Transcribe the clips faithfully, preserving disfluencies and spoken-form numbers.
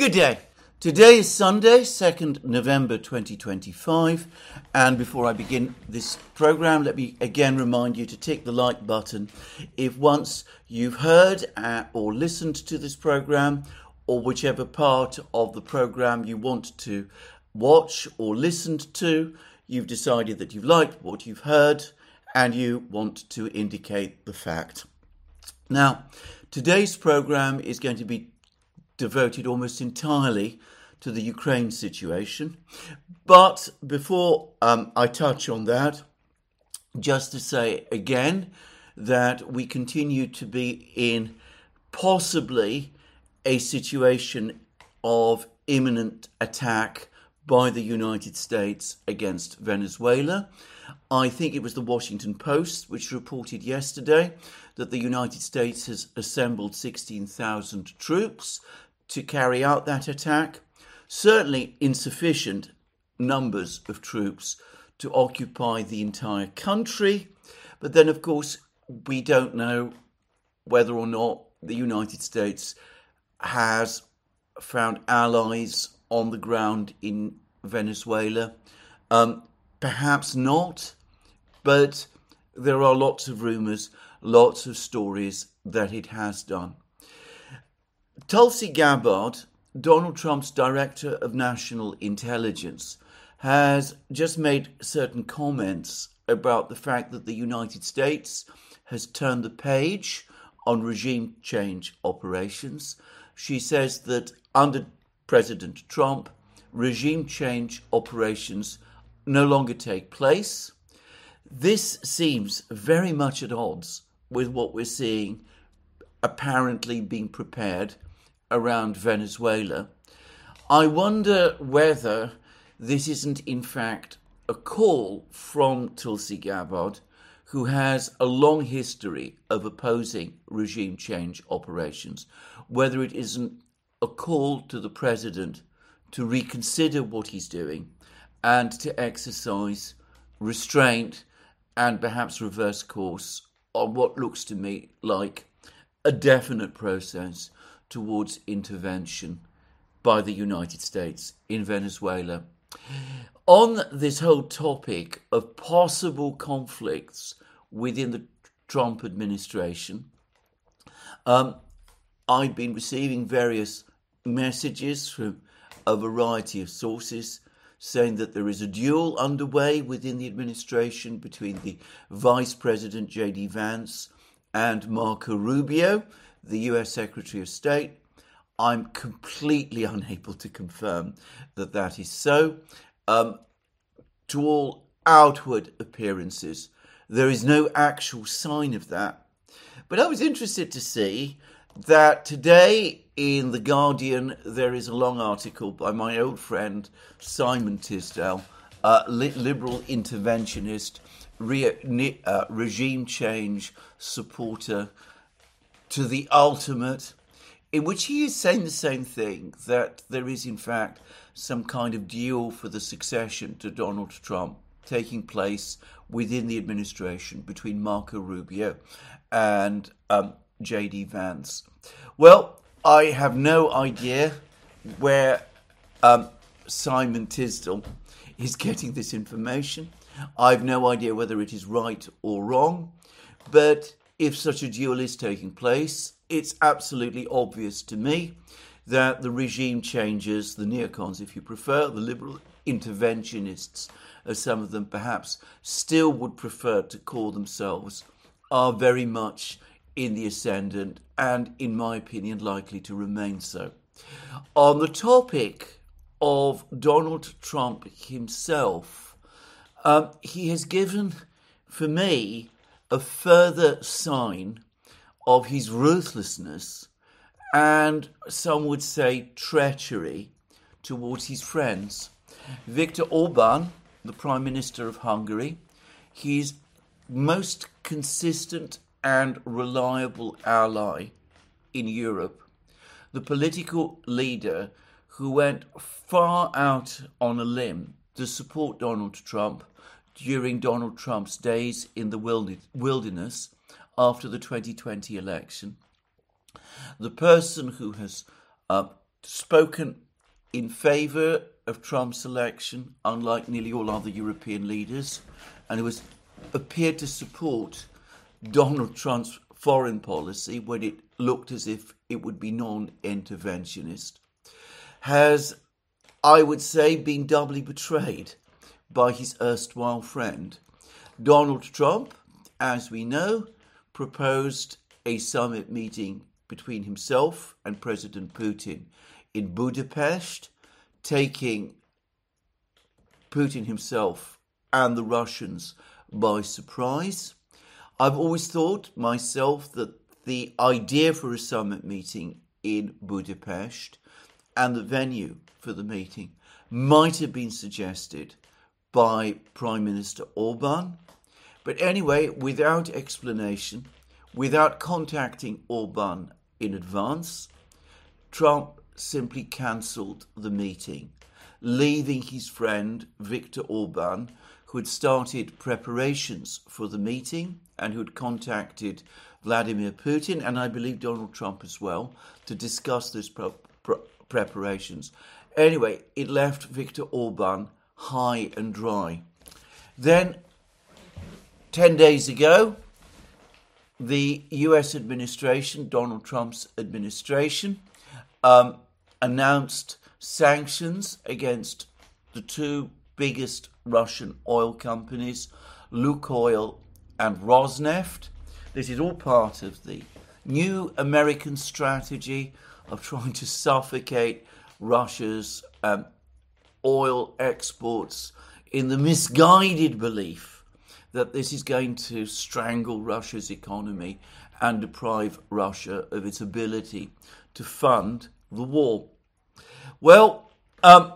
Good day. Today is Sunday, second November twenty twenty-five, and before I begin this program, let me again remind you to tick the like button if once you've heard uh, or listened to this program, or whichever part of the program you want to watch or listen to, you've decided that you've liked what you've heard and you want to indicate the fact. Now, today's program is going to be devoted almost entirely to the Ukraine situation. But before um, I touch on that, just to say again that we continue to be in possibly a situation of imminent attack by the United States against Venezuela. I think it was the Washington Post which reported yesterday that the United States has assembled sixteen thousand troops to carry out that attack. Certainly insufficient numbers of troops to occupy the entire country. But then, of course, we don't know whether or not the United States has found allies on the ground in Venezuela. Um, perhaps not, but there are lots of rumours, lots of stories that it has done. Tulsi Gabbard, Donald Trump's Director of National Intelligence, has just made certain comments about the fact that the United States has turned the page on regime change operations. She says that under President Trump, regime change operations no longer take place. This seems very much at odds with what we're seeing apparently being prepared around Venezuela. I wonder whether this isn't in fact a call from Tulsi Gabbard, who has a long history of opposing regime change operations, whether it isn't a call to the president to reconsider what he's doing and to exercise restraint and perhaps reverse course on what looks to me like a definite process towards intervention by the United States in Venezuela. On this whole topic of possible conflicts within the Trump administration, um, I've been receiving various messages from a variety of sources saying that there is a duel underway within the administration between the Vice President J D Vance and Marco Rubio, the U S Secretary of State. I'm completely unable to confirm that that is so. Um, to all outward appearances, there is no actual sign of that. But I was interested to see that today in The Guardian, there is a long article by my old friend Simon Tisdale, a liberal interventionist, re- uh, regime change supporter to the ultimate, in which he is saying the same thing, that there is in fact some kind of duel for the succession to Donald Trump taking place within the administration between Marco Rubio and um, J D Vance. Well, I have no idea where um, Simon Tisdale is getting this information. I have no idea whether it is right or wrong, but if such a duel is taking place, it's absolutely obvious to me that the regime changers, the neocons if you prefer, the liberal interventionists, as some of them perhaps still would prefer to call themselves, are very much in the ascendant and, in my opinion, likely to remain so. On the topic of Donald Trump himself, um, he has given, for me, a further sign of his ruthlessness and, some would say, treachery towards his friends. Viktor Orban, the Prime Minister of Hungary, his most consistent and reliable ally in Europe, the political leader who went far out on a limb to support Donald Trump during Donald Trump's days in the wilderness after the twenty twenty election, the person who has uh, spoken in favour of Trump's election, unlike nearly all other European leaders, and who has appeared to support Donald Trump's foreign policy when it looked as if it would be non-interventionist, has, I would say, been doubly betrayed by his erstwhile friend. Donald Trump, as we know, proposed a summit meeting between himself and President Putin in Budapest, taking Putin himself and the Russians by surprise. I've always thought myself that the idea for a summit meeting in Budapest and the venue for the meeting might have been suggested by Prime Minister Orban. But anyway, without explanation, without contacting Orban in advance, Trump simply cancelled the meeting, leaving his friend Viktor Orban, who had started preparations for the meeting and who had contacted Vladimir Putin, and I believe Donald Trump as well, to discuss those pre- pre- preparations. Anyway, it left Viktor Orban high and dry. Then, ten days ago, the U S administration, Donald Trump's administration, um, announced sanctions against the two biggest Russian oil companies, Lukoil and Rosneft. This is all part of the new American strategy of trying to suffocate Russia's um, oil exports in the misguided belief that this is going to strangle Russia's economy and deprive Russia of its ability to fund the war. Well, um,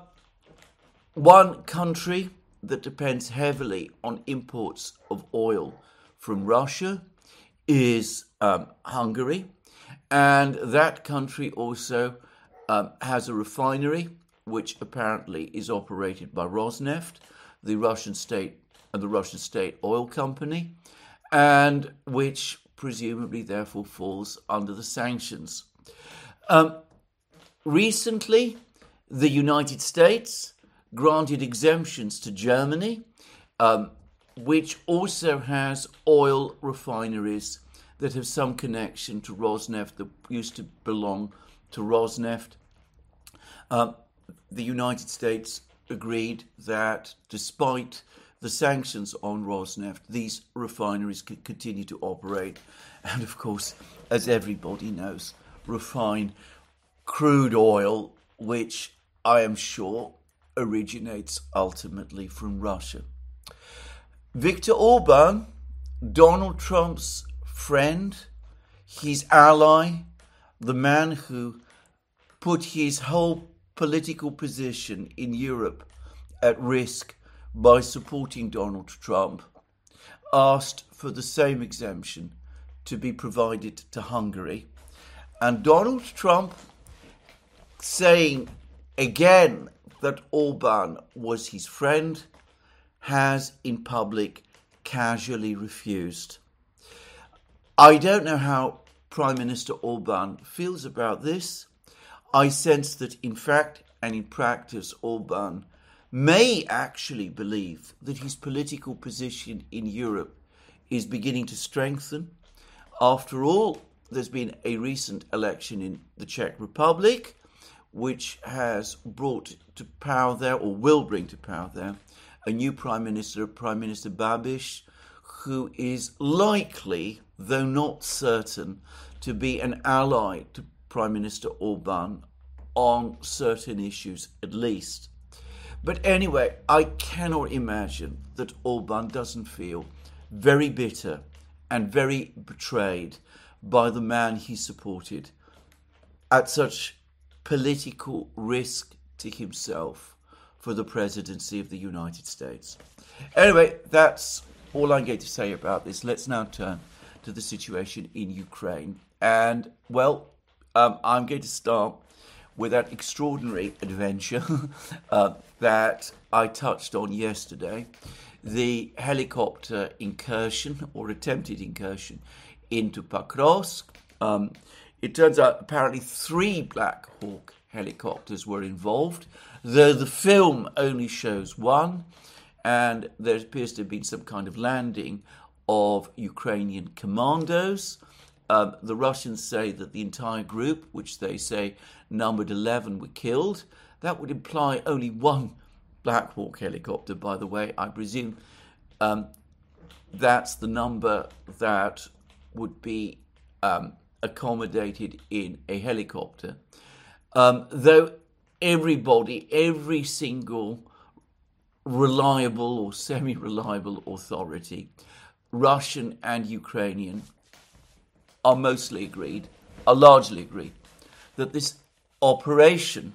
one country that depends heavily on imports of oil from Russia is um, Hungary, and that country also um, has a refinery which apparently is operated by Rosneft, the Russian state and the Russian state oil company, and which presumably therefore falls under the sanctions. Um, recently, the United States granted exemptions to Germany, um, which also has oil refineries that have some connection to Rosneft that used to belong to Rosneft. Um, the United States agreed that despite the sanctions on Rosneft, these refineries could continue to operate and, of course, as everybody knows, refine crude oil, which I am sure originates ultimately from Russia. Viktor Orban, Donald Trump's friend, his ally, the man who put his whole political position in Europe at risk by supporting Donald Trump, asked for the same exemption to be provided to Hungary. And Donald Trump, saying again that Orban was his friend, has in public casually refused. I don't know how Prime Minister Orban feels about this. I sense that in fact and in practice Orban may actually believe that his political position in Europe is beginning to strengthen. After all, there's been a recent election in the Czech Republic, which has brought to power there, or will bring to power there, a new Prime Minister, Prime Minister Babiš, who is likely, though not certain, to be an ally to Prime Minister Orban on certain issues at least. But anyway, I cannot imagine that Orban doesn't feel very bitter and very betrayed by the man he supported at such political risk to himself for the presidency of the United States. Anyway, that's all I'm going to say about this. Let's now turn to the situation in Ukraine. And, well, um, I'm going to start with that extraordinary adventure uh, that I touched on yesterday, the helicopter incursion or attempted incursion into Pakrovsk. Um, it turns out apparently three Black Hawk helicopters were involved, though the film only shows one, and there appears to have been some kind of landing of Ukrainian commandos. Um, the Russians say that the entire group, which they say numbered eleven, were killed. That would imply only one Black Hawk helicopter, by the way. I presume um, that's the number that would be um, accommodated in a helicopter. Um, though everybody, every single reliable or semi-reliable authority, Russian and Ukrainian, are mostly agreed, are largely agreed, that this operation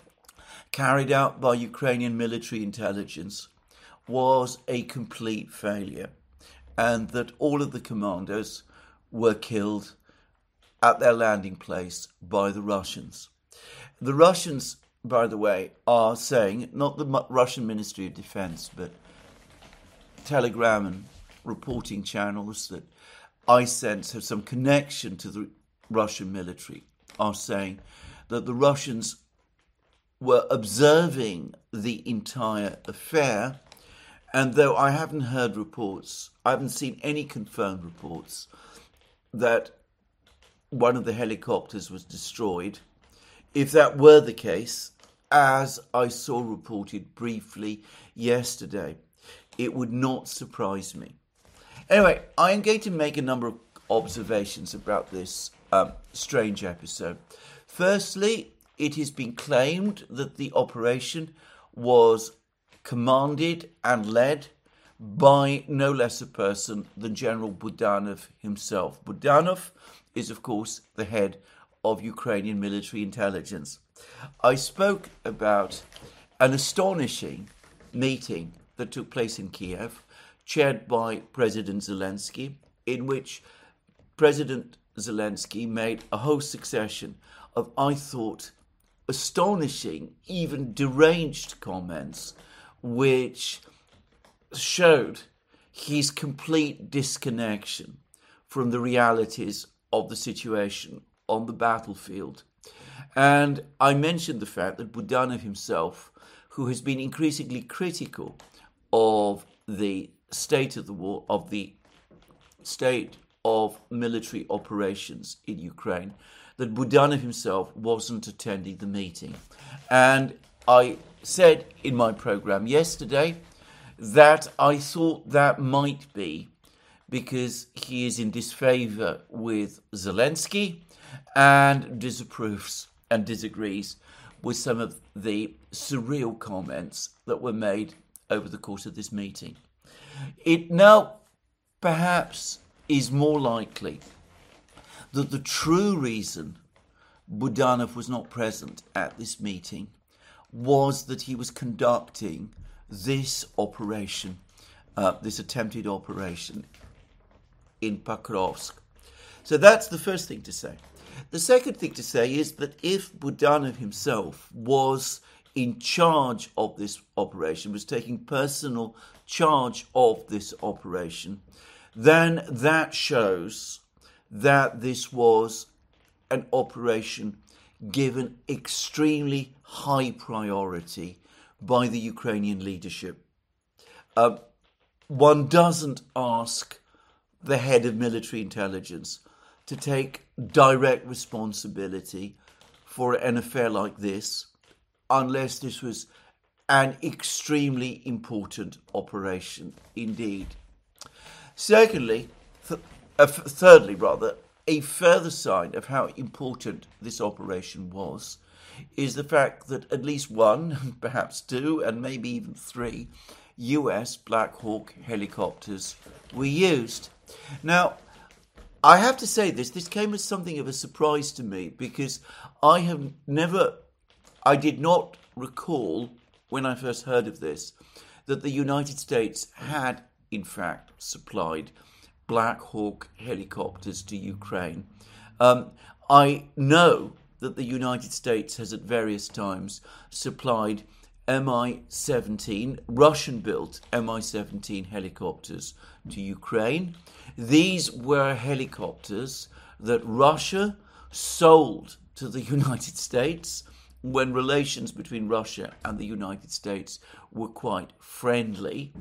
carried out by Ukrainian military intelligence was a complete failure, and that all of the commandos were killed at their landing place by the Russians. The Russians, by the way, are saying, not the Russian Ministry of Defense, but Telegram and reporting channels that I sense have some connection to the Russian military, are saying that the Russians were observing the entire affair, and though I haven't heard reports, I haven't seen any confirmed reports that one of the helicopters was destroyed. If that were the case, as I saw reported briefly yesterday, it would not surprise me. Anyway, I am going to make a number of observations about this um, strange episode. Firstly, it has been claimed that the operation was commanded and led by no less a person than General Budanov himself. Budanov is, of course, the head of Ukrainian military intelligence. I spoke about an astonishing meeting that took place in Kiev, chaired by President Zelensky, in which President Zelensky made a whole succession of, I thought, astonishing, even deranged comments, which showed his complete disconnection from the realities of the situation on the battlefield. And I mentioned the fact that Budanov himself, who has been increasingly critical of the state of the war, of the state of military operations in Ukraine, that Budanov himself wasn't attending the meeting. And I said in my program yesterday that I thought that might be because he is in disfavor with Zelensky and disapproves and disagrees with some of the surreal comments that were made over the course of this meeting. It now perhaps is more likely that the true reason Budanov was not present at this meeting was that he was conducting this operation, uh, this attempted operation in Pokrovsk. So that's the first thing to say. The second thing to say is that if Budanov himself was in charge of this operation, was taking personal charge of this operation, then that shows that this was an operation given extremely high priority by the Ukrainian leadership. Uh, one doesn't ask the head of military intelligence to take direct responsibility for an affair like this unless this was an extremely important operation indeed. Secondly, th- uh, f- thirdly rather, a further sign of how important this operation was is the fact that at least one, perhaps two, and maybe even three U S Black Hawk helicopters were used. Now, I have to say this, this came as something of a surprise to me because I have never, I did not recall when I first heard of this, that the United States had in fact supplied Black Hawk helicopters to Ukraine. Um, I know that the United States has at various times supplied M I seventeen, Russian-built M I seventeen helicopters to Ukraine. These were helicopters that Russia sold to the United States when relations between Russia and the United States were quite friendly,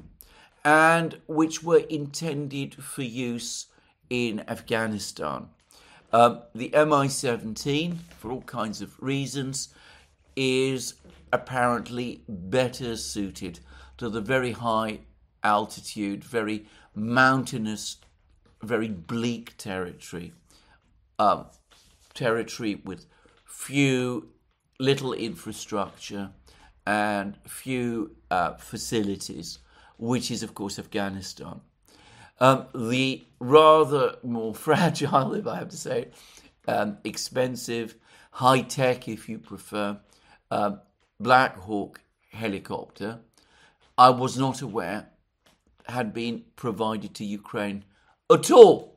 and which were intended for use in Afghanistan. Um, the M I seventeen, for all kinds of reasons, is apparently better suited to the very high altitude, very mountainous, very bleak territory, um, territory with few, little infrastructure and few uh, facilities, which is, of course, Afghanistan. Um, the rather more fragile, if I have to say, um, expensive, high-tech, if you prefer, um, Black Hawk helicopter, I was not aware had been provided to Ukraine at all.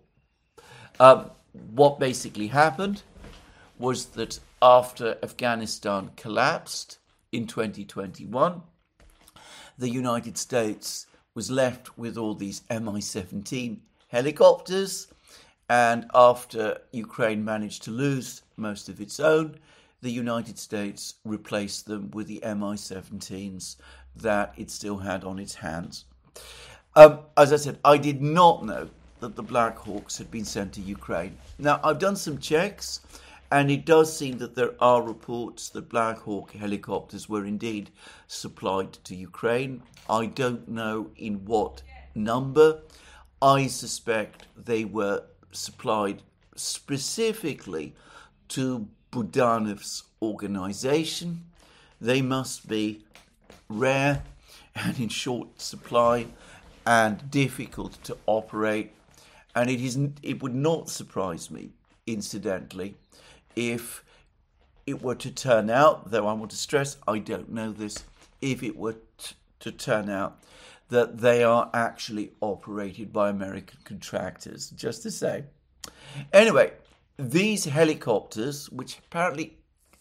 Um, what basically happened was that after Afghanistan collapsed in twenty twenty-one, the United States was left with all these M I seventeen helicopters, and after Ukraine managed to lose most of its own, the United States replaced them with the M I seventeens that it still had on its hands. Um, as I said, I did not know that the Black Hawks had been sent to Ukraine. Now, I've done some checks, and it does seem that there are reports that Black Hawk helicopters were indeed supplied to Ukraine. I don't know in what number. I suspect they were supplied specifically to Budanov's organization. They must be rare and in short supply and difficult to operate. And it isn't. It would not surprise me, incidentally, if it were to turn out, though I want to stress I don't know this, if it were t- to turn out that they are actually operated by American contractors, just to say. Anyway, these helicopters, which apparently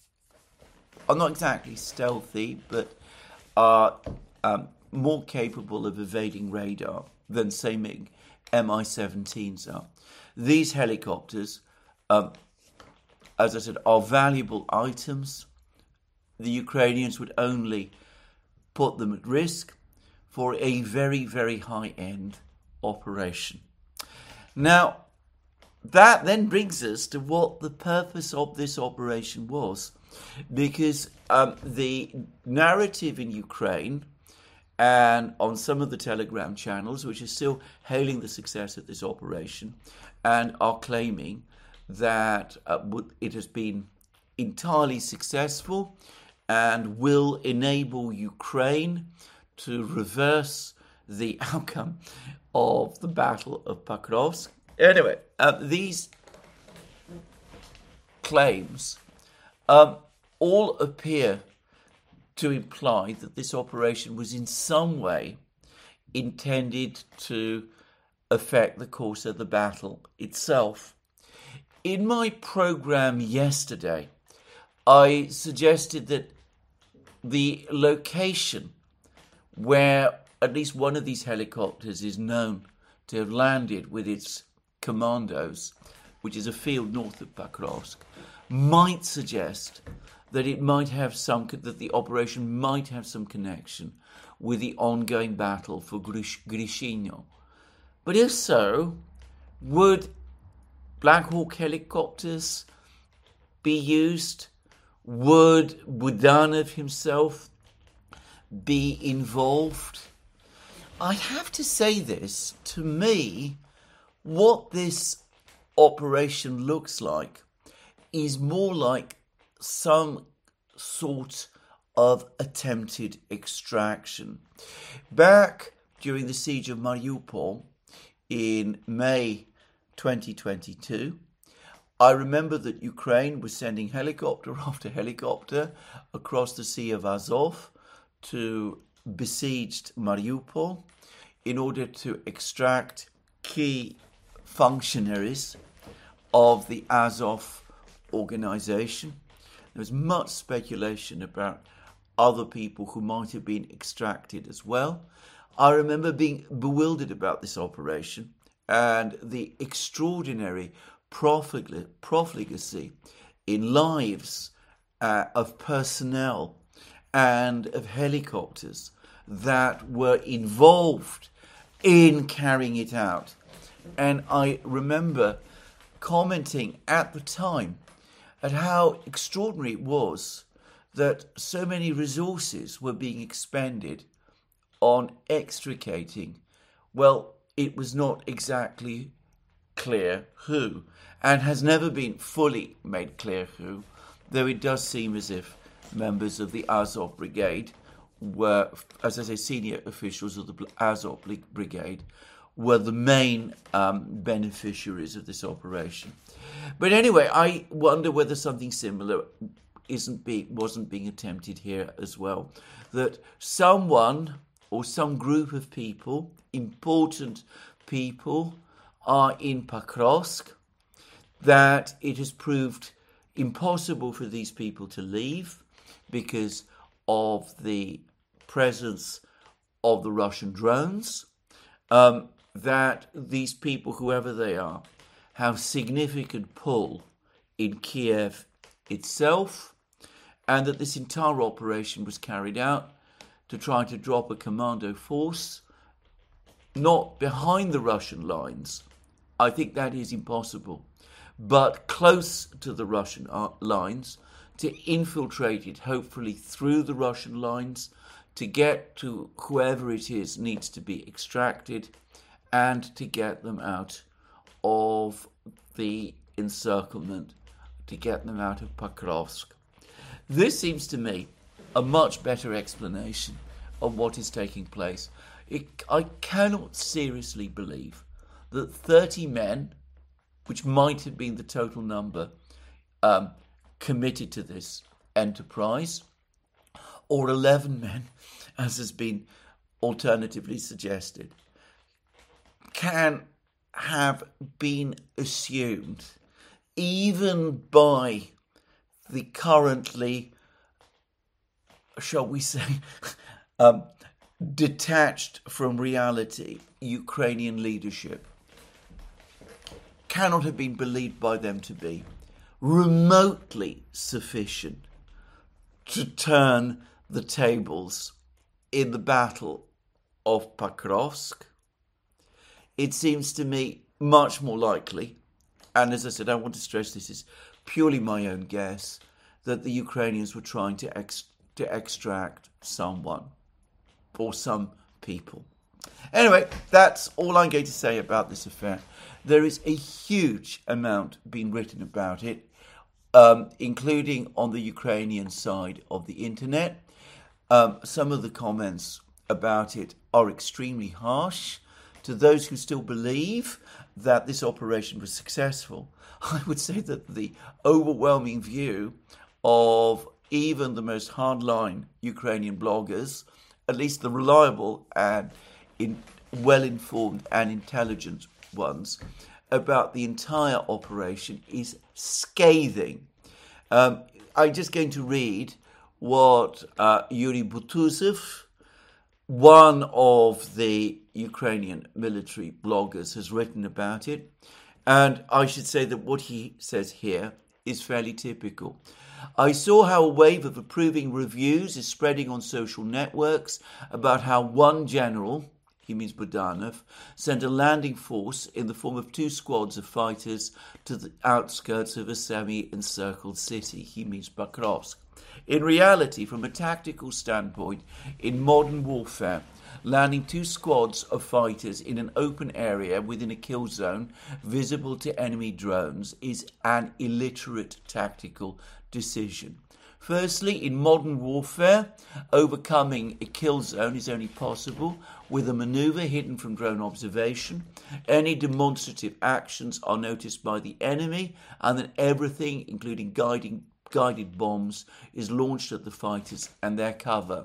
are not exactly stealthy, but are um, more capable of evading radar than, say, M I seventeens are. These helicopters, um, as I said, are valuable items. The Ukrainians would only put them at risk for a very, very high-end operation. Now, that then brings us to what the purpose of this operation was, because um, the narrative in Ukraine and on some of the Telegram channels, which are still hailing the success of this operation and are claiming that uh, it has been entirely successful and will enable Ukraine to reverse the outcome of the Battle of Pokrovsk. Anyway, uh, these claims um, all appear to imply that this operation was in some way intended to affect the course of the battle itself. In my program yesterday, I suggested that the location where at least one of these helicopters is known to have landed with its commandos, which is a field north of Pokrovsk, might suggest that it might have some, that the operation might have some connection with the ongoing battle for Grishino. But if so, would Black Hawk helicopters be used? Would Budanov himself be involved? I have to say this, to me, what this operation looks like is more like some sort of attempted extraction. Back during the siege of Mariupol in May twenty twenty-two, I remember that Ukraine was sending helicopter after helicopter across the Sea of Azov to besieged Mariupol in order to extract key functionaries of the Azov organization. There was much speculation about other people who might have been extracted as well. I remember being bewildered about this operation and the extraordinary profligacy in lives uh, of personnel and of helicopters that were involved in carrying it out. And I remember commenting at the time at how extraordinary it was that so many resources were being expended on extricating, well, it was not exactly clear who, and has never been fully made clear who, though it does seem as if members of the Azov Brigade were, as I say, senior officials of the Azov Brigade were the main um, beneficiaries of this operation. But anyway, I wonder whether something similar isn't being, wasn't being attempted here as well. That someone or some group of people, important people, are in Pokrovsk, that it has proved impossible for these people to leave because of the presence of the Russian drones, um, that these people, whoever they are, have significant pull in Kiev itself, and that this entire operation was carried out to try to drop a commando force, not behind the Russian lines. I think that is impossible, but close to the Russian lines, to infiltrate it, hopefully through the Russian lines, to get to whoever it is needs to be extracted, and to get them out of the encirclement, to get them out of Pokrovsk. This seems to me a much better explanation of what is taking place. It, I cannot seriously believe that thirty men, which might have been the total number, um, committed to this enterprise, or eleven men, as has been alternatively suggested, can have been assumed, even by the currently, shall we say, um, detached from reality Ukrainian leadership, cannot have been believed by them to be remotely sufficient to turn the tables in the Battle of Pokrovsk. It seems to me much more likely, and as I said, I want to stress this is purely my own guess, that the Ukrainians were trying to ex- to extract someone or some people. Anyway, that's all I'm going to say about this affair. There is a huge amount being written about it, um, including on the Ukrainian side of the internet. Um, some of the comments about it are extremely harsh. To those who still believe that this operation was successful, I would say that the overwhelming view of even the most hardline Ukrainian bloggers, at least the reliable and in, well-informed and intelligent ones, about the entire operation is scathing. Um, I'm just going to read what uh, Yuri Butuzov, one of the Ukrainian military bloggers, has written about it. And I should say that what he says here is fairly typical. I saw how a wave of approving reviews is spreading on social networks about how one general, he means Budanov, sent a landing force in the form of two squads of fighters to the outskirts of a semi-encircled city, he means Pokrovsk. In reality, from a tactical standpoint, in modern warfare, landing two squads of fighters in an open area within a kill zone visible to enemy drones is an illiterate tactical decision. Firstly, in modern warfare, overcoming a kill zone is only possible with a maneuver hidden from drone observation. Any demonstrative actions are noticed by the enemy, and then everything, including guiding guided bombs, is launched at the fighters and their cover.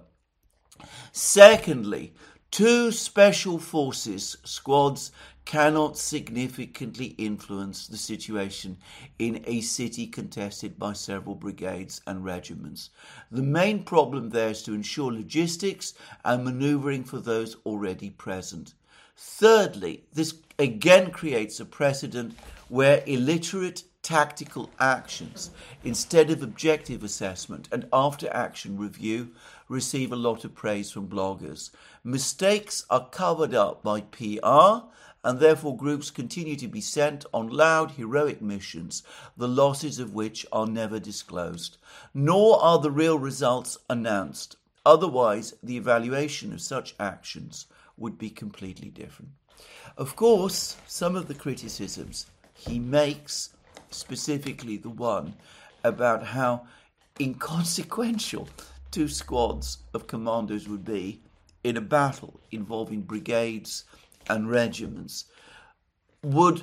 Secondly, two special forces squads cannot significantly influence the situation in a city contested by several brigades and regiments. The main problem there is to ensure logistics and manoeuvring for those already present. Thirdly, this again creates a precedent where illiterate tactical actions instead of objective assessment and after-action review receive a lot of praise from bloggers. Mistakes are covered up by P R, and therefore groups continue to be sent on loud, heroic missions, the losses of which are never disclosed, nor are the real results announced. Otherwise, the evaluation of such actions would be completely different. Of course, some of the criticisms he makes, specifically the one about how inconsequential two squads of commandos would be in a battle involving brigades and regiments, would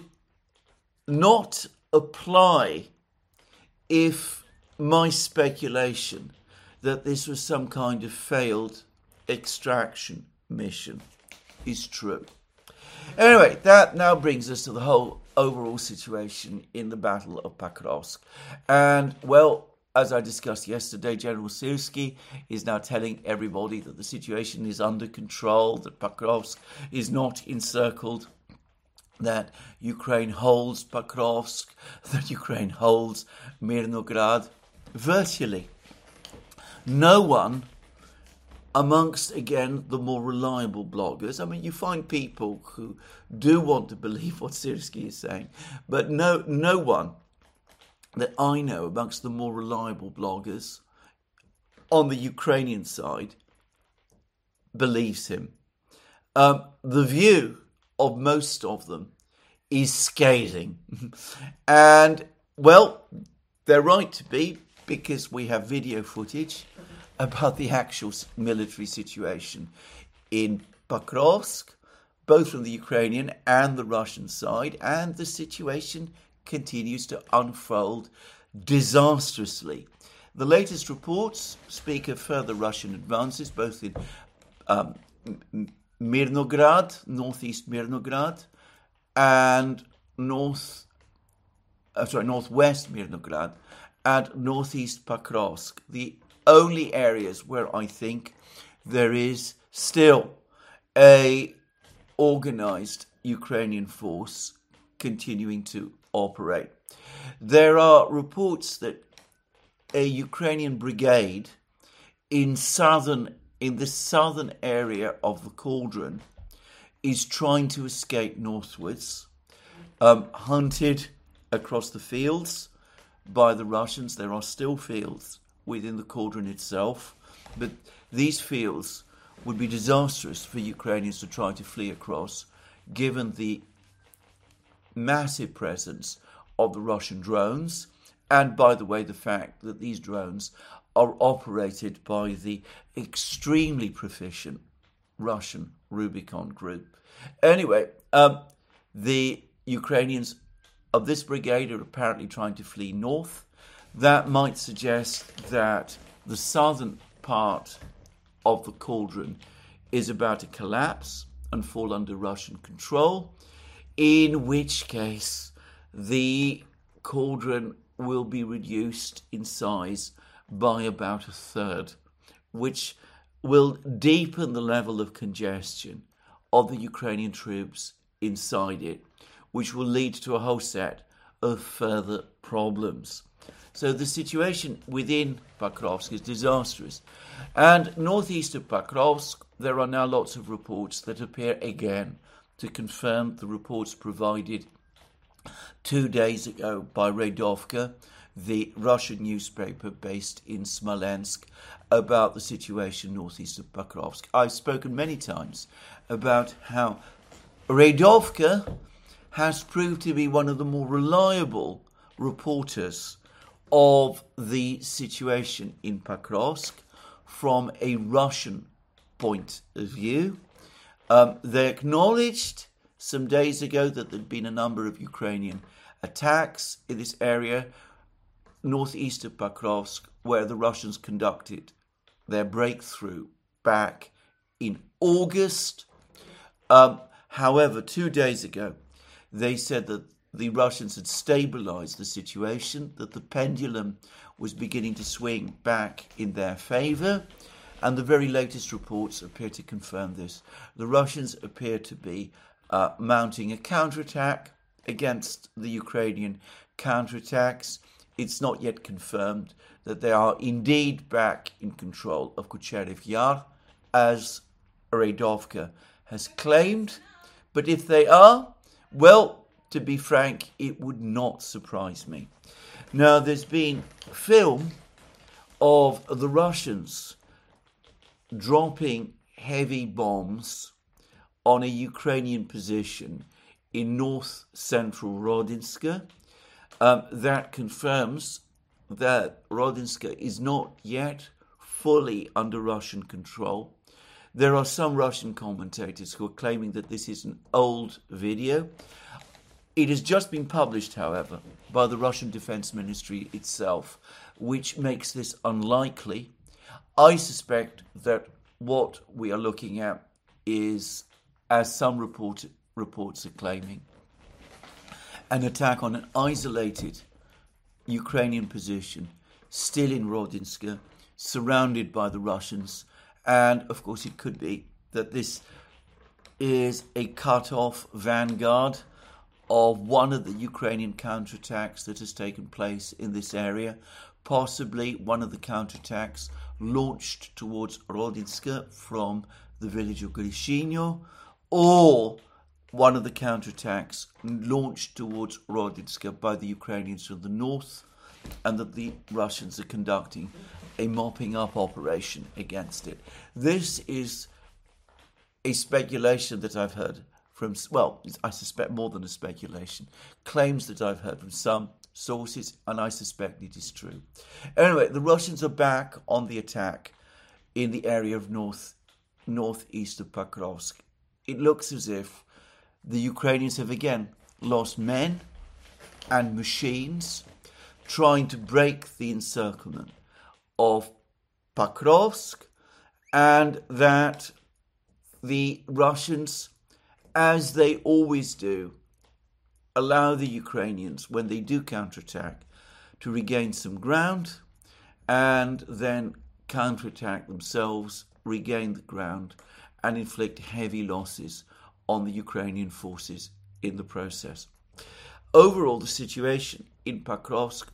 not apply if my speculation that this was some kind of failed extraction mission is true. Anyway, that now brings us to the whole overall situation in the Battle of Pakrovsk. And, well, as I discussed yesterday, General Syrskyi is now telling everybody that the situation is under control, that Pakrovsk is not encircled, that Ukraine holds Pakrovsk, that Ukraine holds Mirnograd. Virtually no one amongst, again, the more reliable bloggers. I mean, you find people who do want to believe what Syrskyi is saying, but no, no one that I know amongst the more reliable bloggers on the Ukrainian side believes him. Um, the view of most of them is scathing. And, well, they're right to be, because we have video footage about the actual military situation in Pakrovsk, both from the Ukrainian and the Russian side, and the situation continues to unfold disastrously. The latest reports speak of further Russian advances, both in um, Mirnograd, northeast Mirnograd, and north, uh, sorry, northwest Mirnograd, and northeast Pakrovsk, the only areas where I think there is still a organized Ukrainian force continuing to operate. There are reports that a Ukrainian brigade in southern in the southern area of the Cauldron is trying to escape northwards, um, hunted across the fields by the Russians. There are still fields within the Cauldron itself, but these fields would be disastrous for Ukrainians to try to flee across, given the massive presence of the Russian drones, and, by the way, the fact that these drones are operated by the extremely proficient Russian Rubicon group. Anyway, um, the Ukrainians of this brigade are apparently trying to flee north. That might suggest that the southern part of the Cauldron is about to collapse and fall under Russian control, in which case the Cauldron will be reduced in size by about a third, which will deepen the level of congestion of the Ukrainian troops inside it, which will lead to a whole set of further problems. So the situation within Pakrovsk is disastrous. And northeast of Pakrovsk, there are now lots of reports that appear again to confirm the reports provided two days ago by Redovka, the Russian newspaper based in Smolensk, about the situation northeast of Pakrovsk. I've spoken many times about how Redovka has proved to be one of the more reliable reporters of the situation in Pakrovsk from a Russian point of view. Um, they acknowledged some days ago that there'd been a number of Ukrainian attacks in this area northeast of Pakrovsk, where the Russians conducted their breakthrough back in August. Um, however, two days ago, they said that the Russians had stabilized the situation, that the pendulum was beginning to swing back in their favor, and the very latest reports appear to confirm this. The Russians appear to be uh, mounting a counterattack against the Ukrainian counterattacks. It's not yet confirmed that they are indeed back in control of Kucherev Yar, as Radovka has claimed. But if they are, well, to be frank, it would not surprise me. Now, there's been film of the Russians dropping heavy bombs on a Ukrainian position in north-central Rodinska. Um, that confirms that Rodinska is not yet fully under Russian control. There are some Russian commentators who are claiming that this is an old video. It has just been published, however, by the Russian Defense Ministry itself, which makes this unlikely. I suspect that what we are looking at is, as some report, reports are claiming, an attack on an isolated Ukrainian position, still in Rodinska, surrounded by the Russians. And, of course, it could be that this is a cut-off vanguard of one of the Ukrainian counterattacks that has taken place in this area, possibly one of the counterattacks launched towards Rodinska from the village of Grishino, or one of the counterattacks launched towards Rodinska by the Ukrainians from the north, and that the Russians are conducting a mopping up operation against it. This is a speculation that I've heard from, well, I suspect more than a speculation, claims that I've heard from some sources, and I suspect it is true. Anyway, the Russians are back on the attack in the area of north, northeast of Pokrovsk. It looks as if the Ukrainians have again lost men and machines trying to break the encirclement of Pokrovsk, and that the Russians, as they always do, allow the Ukrainians, when they do counterattack, to regain some ground and then counterattack themselves, regain the ground, and inflict heavy losses on the Ukrainian forces in the process. Overall, the situation in Pokrovsk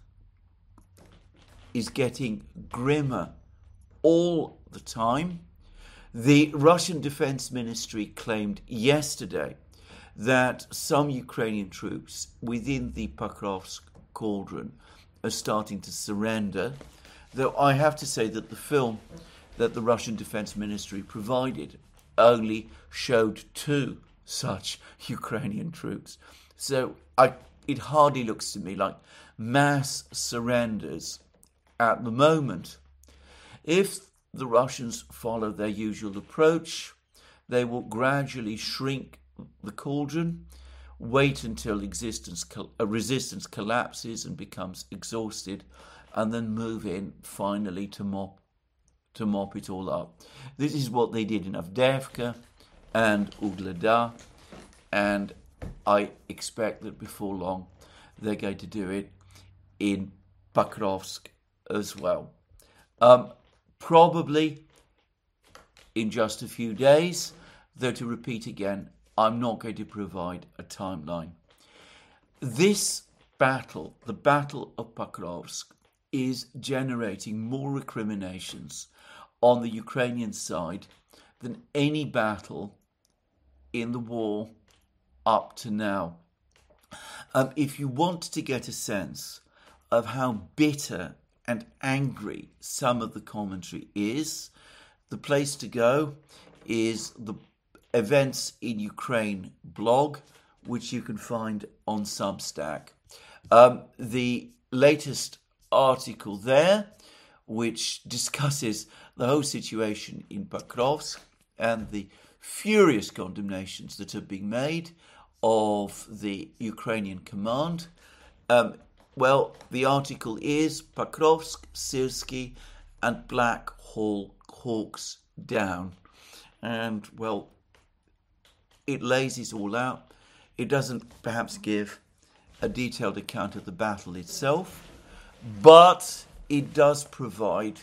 is getting grimmer all the time. The Russian Defense Ministry claimed yesterday that some Ukrainian troops within the Pokrovsk cauldron are starting to surrender, though I have to say that the film that the Russian Defense Ministry provided only showed two such Ukrainian troops. So I, it hardly looks to me like mass surrenders at the moment. If the Russians follow their usual approach, they will gradually shrink the cauldron, wait until existence, uh, resistance collapses and becomes exhausted, and then move in finally to mop, to mop it all up. This is what they did in Avdiivka and Ugleda, and I expect that before long they're going to do it in Pokrovsk as well. Um, probably in just a few days, though to repeat again, I'm not going to provide a timeline. This battle, the Battle of Pokrovsk, is generating more recriminations on the Ukrainian side than any battle in the war up to now. Um, if you want to get a sense of how bitter and angry some of the commentary is, the place to go is the Events in Ukraine blog, which you can find on Substack. Um, the latest article there, which discusses the whole situation in Pokrovsk and the furious condemnations that have been made of the Ukrainian command. Um, well, the article is Pokrovsk, Syrsky, and Black Hawks down. And, well, it lays it all out. It doesn't perhaps give a detailed account of the battle itself, but it does provide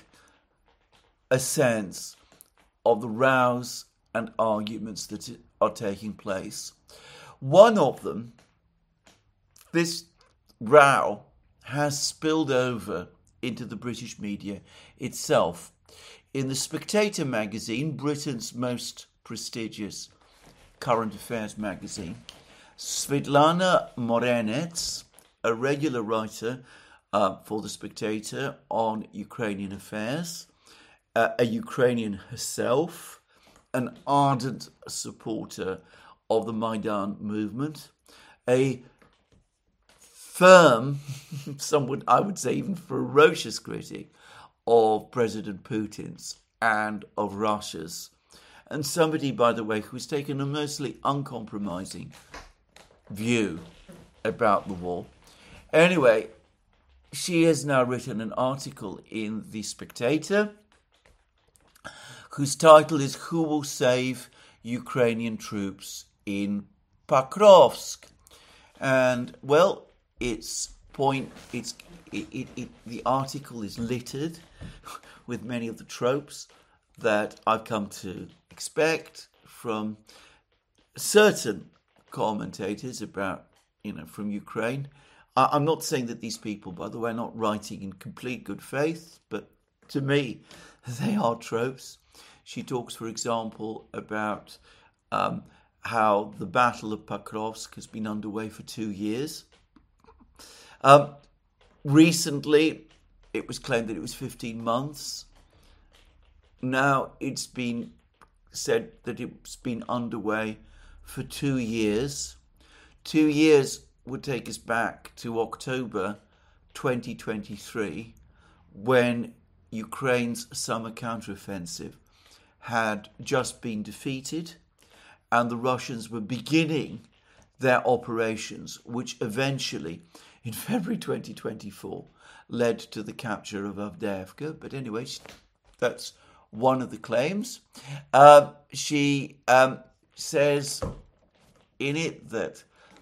a sense of the rows and arguments that are taking place. One of them, this row has spilled over into the British media itself. In The Spectator magazine, Britain's most prestigious current affairs magazine, Svetlana Morenets, a regular writer uh, for The Spectator on Ukrainian affairs, uh, a Ukrainian herself, an ardent supporter of the Maidan movement, a firm, some would, I would say even ferocious critic of President Putin's and of Russia's, and somebody, by the way, who's taken a mostly uncompromising view about the war. Anyway, she has now written an article in The Spectator whose title is "Who Will Save Ukrainian Troops in Pokrovsk?" And, well, it's point, it's it, it, it, the article is littered with many of the tropes that I've come to expect from certain commentators about, you know, from Ukraine. I, I'm not saying that these people, by the way, are not writing in complete good faith, but to me, they are tropes. She talks, for example, about um, how the Battle of Pokrovsk has been underway for two years. Um, recently, it was claimed that it was fifteen months. Now it's been said that it's been underway for two years. Two years would take us back to October twenty twenty-three, when Ukraine's summer counteroffensive had just been defeated and the Russians were beginning their operations, which eventually, in February twenty twenty-four, led to the capture of Avdiivka. But anyway, that's one of the claims. Uh, she um, says in it that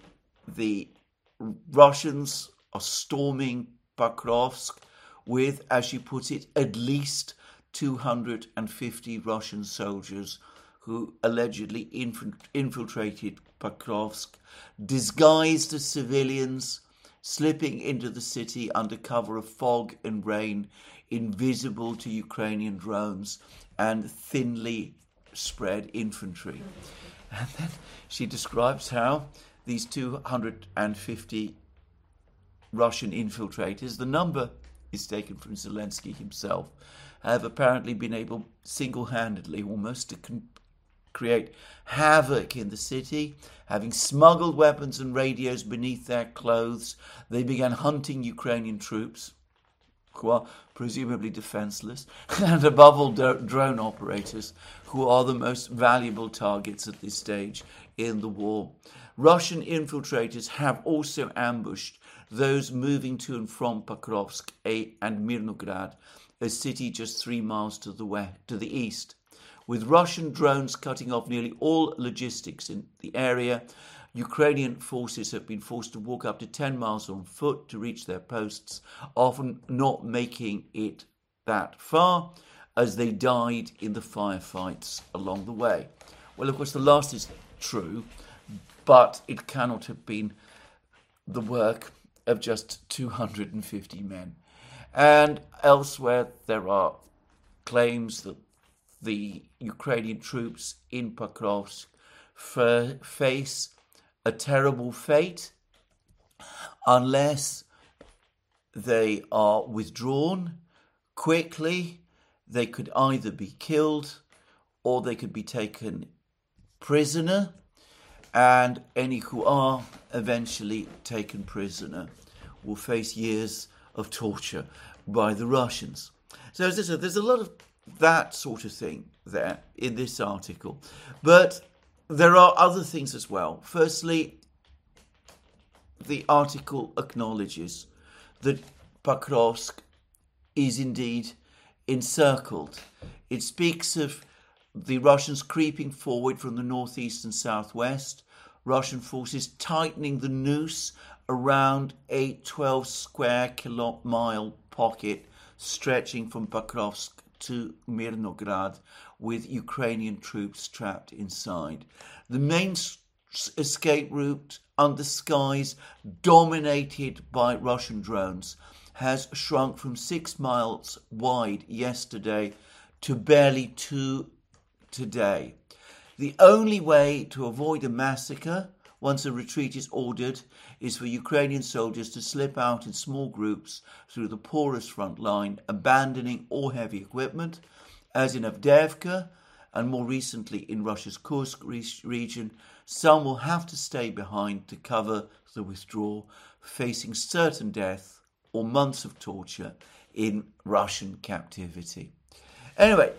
the Russians are storming Pokrovsk with, as she puts it, at least two hundred fifty Russian soldiers who allegedly inf- infiltrated Pokrovsk, disguised as civilians, slipping into the city under cover of fog and rain, invisible to Ukrainian drones and thinly spread infantry. And then she describes how these two hundred fifty Russian infiltrators, the number is taken from Zelensky himself, have apparently been able single-handedly almost to con- create havoc in the city. Having smuggled weapons and radios beneath their clothes, they began hunting Ukrainian troops, who are presumably defenseless, and above all do- drone operators, who are the most valuable targets at this stage in the war. Russian infiltrators have also ambushed those moving to and from Pokrovsk and Mirnograd, a city just three miles to the west, to the east. With Russian drones cutting off nearly all logistics in the area, Ukrainian forces have been forced to walk up to ten miles on foot to reach their posts, often not making it that far, as they died in the firefights along the way. Well, of course, the last is true, but it cannot have been the work of just two hundred fifty men. And elsewhere, there are claims that the Ukrainian troops in Pokrovsk f- face a terrible fate unless they are withdrawn quickly. They could either be killed or they could be taken prisoner, and any who are eventually taken prisoner will face years of torture by the Russians. So there's a, there's a lot of that sort of thing there in this article. But there are other things as well. Firstly, the article acknowledges that Pokrovsk is indeed encircled. It speaks of the Russians creeping forward from the northeast and southwest, Russian forces tightening the noose around a twelve square kilo mile pocket stretching from Pokrovsk to Mirnograd, with Ukrainian troops trapped inside. The main escape route under skies dominated by Russian drones has shrunk from six miles wide yesterday to barely two today. The only way to avoid a massacre once a retreat is ordered is for Ukrainian soldiers to slip out in small groups through the porous front line, abandoning all heavy equipment, as in Avdiivka and more recently in Russia's Kursk region. Some will have to stay behind to cover the withdrawal, facing certain death or months of torture in Russian captivity. Anyway,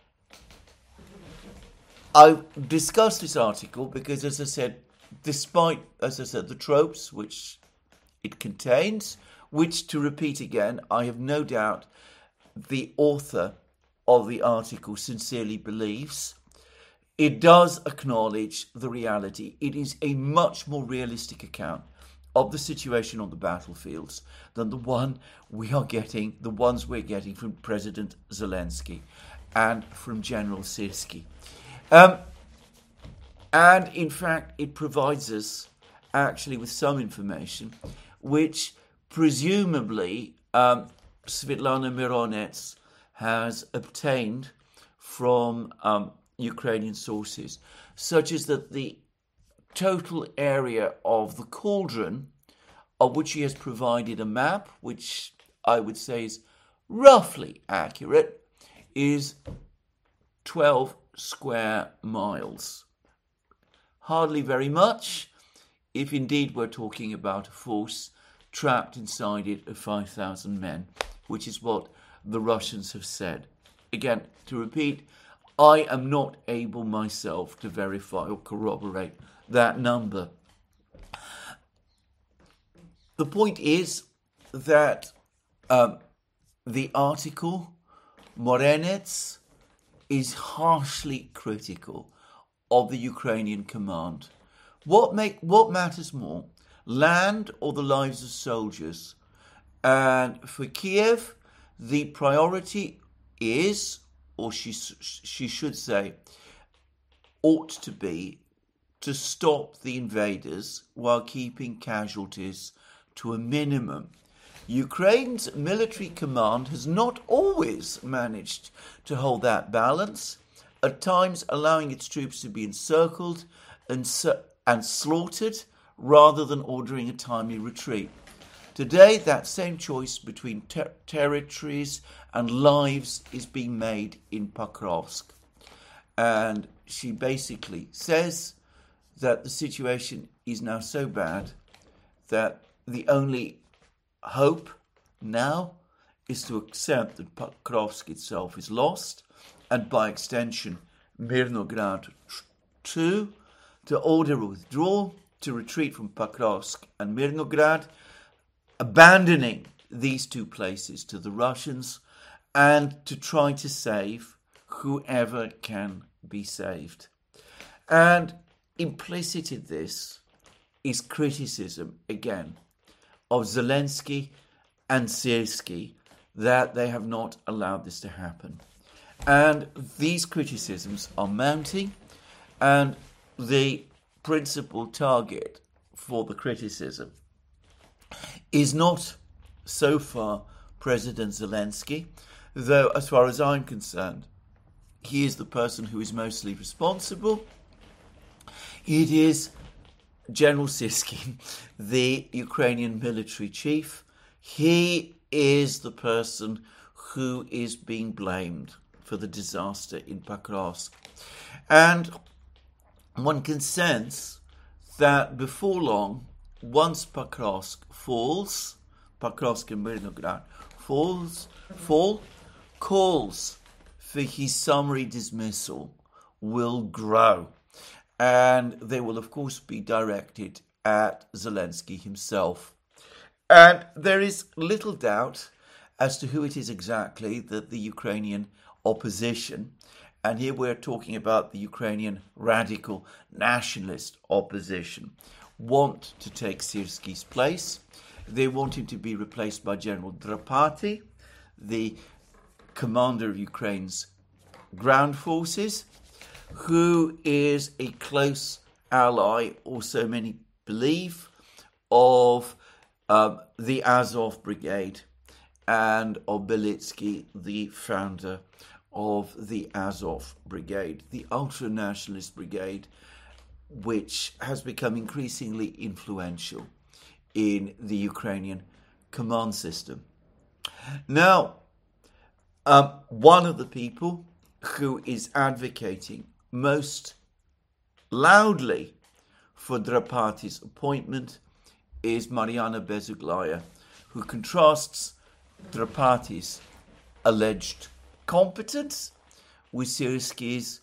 I discussed this article because, as I said, despite, as I said, the tropes which it contains, which, to repeat again, I have no doubt the author of the article sincerely believes, it does acknowledge the reality. It is a much more realistic account of the situation on the battlefields than the one we are getting, the ones we're getting from President Zelensky and from General Syrskyi. Um, and in fact, it provides us actually with some information which presumably um, Svetlana Mironets has obtained from um, Ukrainian sources, such as that the total area of the cauldron, of which she has provided a map, which I would say is roughly accurate, is twelve square miles. Hardly very much, if indeed we're talking about a force trapped inside it of five thousand men, which is what the Russians have said. Again, to repeat, I am not able myself to verify or corroborate that number. The point is that um, the article, Morenets, is harshly critical of the Ukrainian command. What make what matters more, land or the lives of soldiers? And for Kiev, the priority is, or she she should say, ought to be, to stop the invaders while keeping casualties to a minimum. Ukraine's military command has not always managed to hold that balance, at times allowing its troops to be encircled and, and slaughtered rather than ordering a timely retreat. Today, that same choice between ter- territories and lives is being made in Pakrovsk. And she basically says that the situation is now so bad that the only hope now is to accept that Pakrovsk itself is lost, and by extension, Mirnograd too, to order a withdrawal, to retreat from Pakrovsk and Mirnograd, abandoning these two places to the Russians, and to try to save whoever can be saved. And implicit in this is criticism, again, of Zelensky and Syrskyi, that they have not allowed this to happen. And these criticisms are mounting, and the principal target for the criticism is not, so far, President Zelensky, though as far as I'm concerned, he is the person who is mostly responsible. It is General Syrskyi, the Ukrainian military chief. He is the person who is being blamed for the disaster in Pakrovsk. And one can sense that before long, once Pakrovsk falls, Pakrovsk and Mirnograd falls, fall, calls for his summary dismissal will grow. And they will, of course, be directed at Zelensky himself. And there is little doubt as to who it is exactly that the Ukrainian opposition, and here we're talking about the Ukrainian radical nationalist opposition, want to take Syrskyi's place. They want him to be replaced by General Drapati, the commander of Ukraine's ground forces, who is a close ally, or so many believe, of um, the Azov Brigade and of Belitsky, the founder of the Azov Brigade, the ultra-nationalist brigade, which has become increasingly influential in the Ukrainian command system. Now, um, one of the people who is advocating most loudly for Drapati's appointment is Mariana Bezuglaya, who contrasts Drapati's alleged competence with Syrskyi's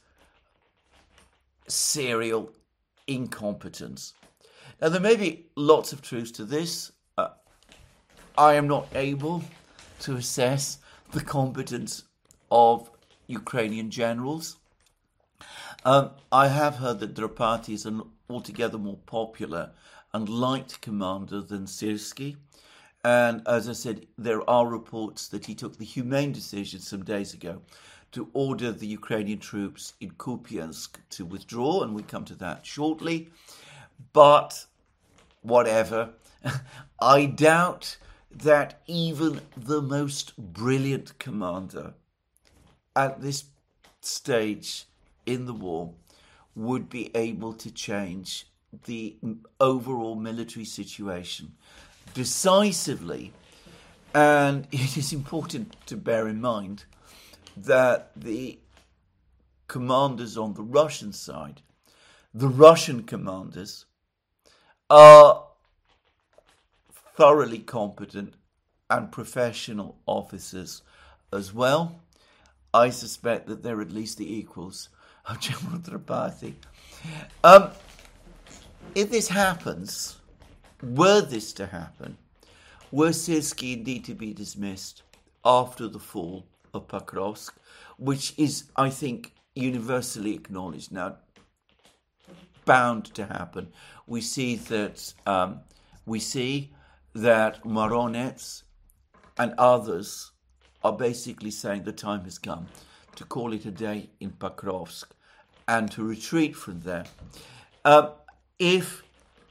serial incompetence. Now, there may be lots of truth to this. Uh, I am not able to assess the competence of Ukrainian generals. Um, I have heard that Drapati is an altogether more popular and liked commander than Syrsky. And as I said, there are reports that he took the humane decision some days ago to order the Ukrainian troops in Kupiansk to withdraw, and we come to that shortly. But whatever, I doubt that even the most brilliant commander at this stage in the war would be able to change the overall military situation decisively. And it is important to bear in mind that the commanders on the Russian side, the Russian commanders, are thoroughly competent and professional officers as well. I suspect that they're at least the equals of General Drapati. Um, if this happens, were this to happen, were Syrsky indeed to be dismissed after the fall of Pokrovsk, which is, I think, universally acknowledged now, bound to happen. We see that um, we see that Moronets and others are basically saying the time has come to call it a day in Pokrovsk and to retreat from there. Uh, if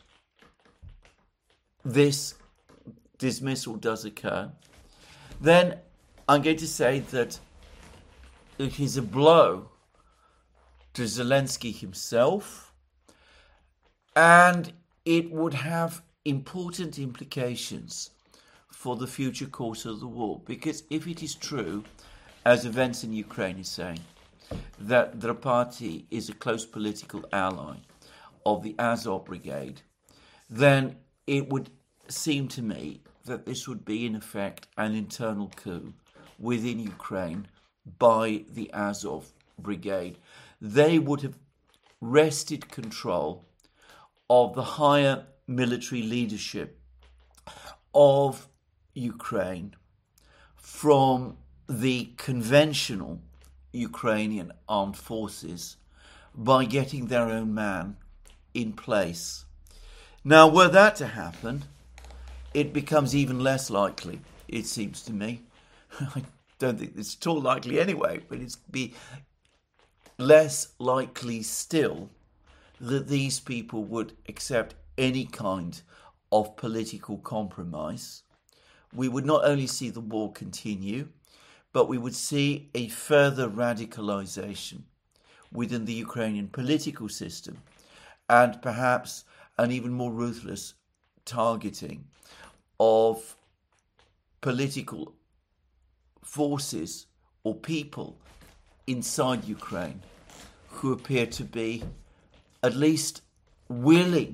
this dismissal does occur, then I'm going to say that it is a blow to Zelensky himself, and it would have important implications for the future course of the war. Because if it is true, as events in Ukraine is saying, that Drapati is a close political ally of the Azov Brigade, then it would seem to me that this would be in effect an internal coup within Ukraine by the Azov Brigade. They would have wrested control of the higher military leadership of Ukraine from the conventional Ukrainian armed forces by getting their own man in place. Now, were that to happen, it becomes even less likely, it seems to me. I don't think it's at all likely anyway, but it's be less likely still that these people would accept any kind of political compromise. We would not only see the war continue, but we would see a further radicalization within the Ukrainian political system, and perhaps an even more ruthless targeting of political forces or people inside Ukraine who appear to be at least willing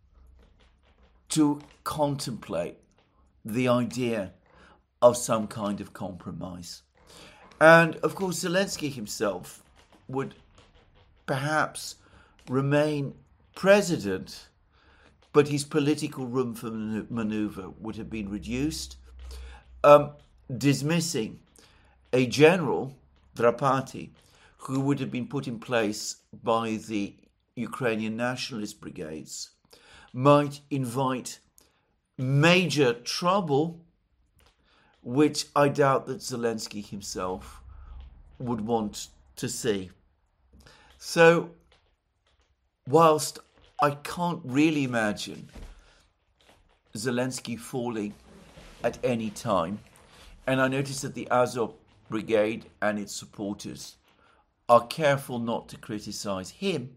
to contemplate the idea of some kind of compromise. And of course, Zelensky himself would perhaps remain president, but his political room for maneuver would have been reduced. Um, dismissing a general, Drapati, who would have been put in place by the Ukrainian nationalist brigades, might invite major trouble, which I doubt that Zelensky himself would want to see. So, whilst I can't really imagine Zelensky falling at any time. And I noticed that the Azov Brigade and its supporters are careful not to criticize him.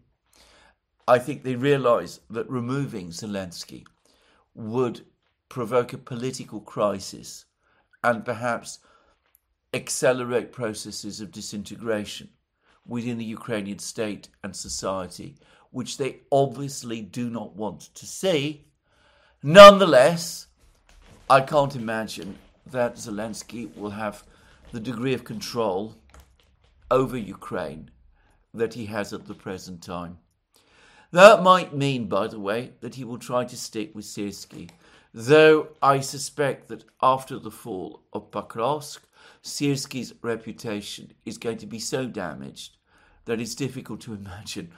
I think they realize that removing Zelensky would provoke a political crisis and perhaps accelerate processes of disintegration within the Ukrainian state and society, which they obviously do not want to see. Nonetheless, I can't imagine that Zelensky will have the degree of control over Ukraine that he has at the present time. That might mean, by the way, that he will try to stick with Syrskyi, though I suspect that after the fall of Pokrovsk, Syrskyi's reputation is going to be so damaged that it's difficult to imagine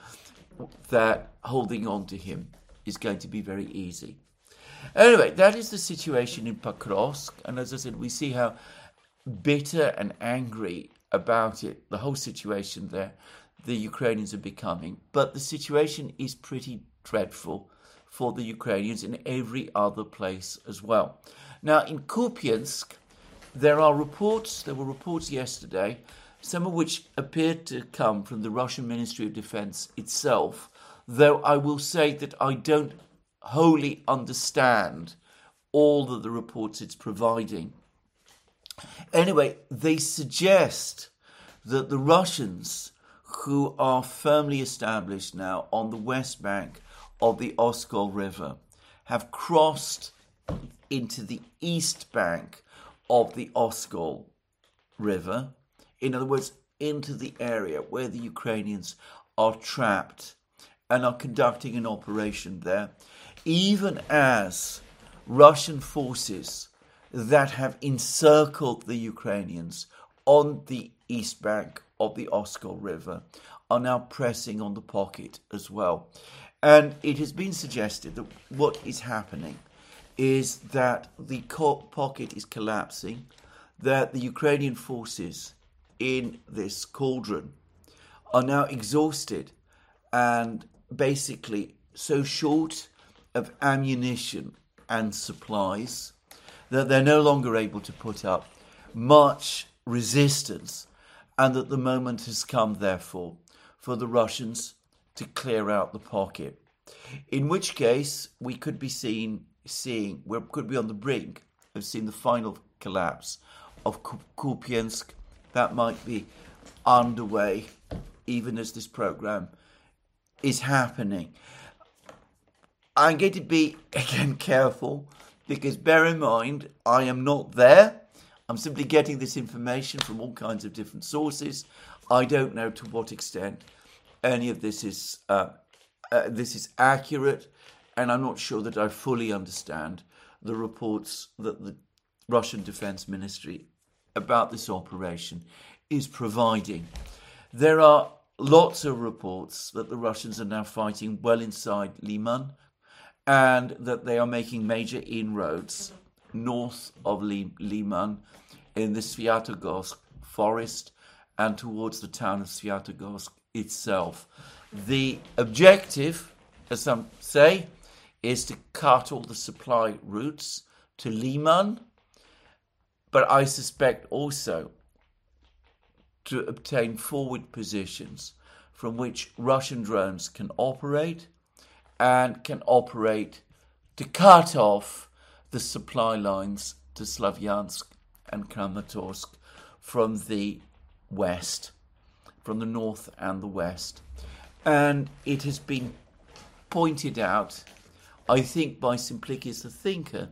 that holding on to him is going to be very easy. Anyway, that is the situation in Pokrovsk, and as I said, we see how bitter and angry about it, the whole situation there, the Ukrainians are becoming. But the situation is pretty dreadful for the Ukrainians in every other place as well. Now, in Kupiansk, there are reports, there were reports yesterday, some of which appeared to come from the Russian Ministry of Defense itself, though I will say that I don't wholly understand all of the reports it's providing. Anyway, they suggest that the Russians, who are firmly established now on the west bank of the Oskol River, have crossed into the east bank of the Oskol River, in other words, into the area where the Ukrainians are trapped and are conducting an operation there, even as Russian forces that have encircled the Ukrainians on the east bank of the Oskol River are now pressing on the pocket as well. And it has been suggested that what is happening is that the pocket is collapsing, that the Ukrainian forces in this cauldron are now exhausted and basically so short of ammunition and supplies that they're no longer able to put up much resistance, and that the moment has come, therefore, for the Russians to clear out the pocket. In which case, we could be seen, seeing, we could be on the brink of seeing the final collapse of Kupiansk. That might be underway, even as this program is happening. I'm going to be, again, careful, because bear in mind, I am not there. I'm simply getting this information from all kinds of different sources. I don't know to what extent any of this is uh, uh, this is accurate, and I'm not sure that I fully understand the reports that the Russian Defense Ministry about this operation is providing. There are lots of reports that the Russians are now fighting well inside Liman, and that they are making major inroads north of Liman in the Svyatogorsk forest and towards the town of Svyatogorsk itself. The objective, as some say, is to cut all the supply routes to Liman, but I suspect also to obtain forward positions from which Russian drones can operate and can operate to cut off the supply lines to Slavyansk and Kramatorsk from the west, from the north and the west. And it has been pointed out, I think by Simplikis the thinker,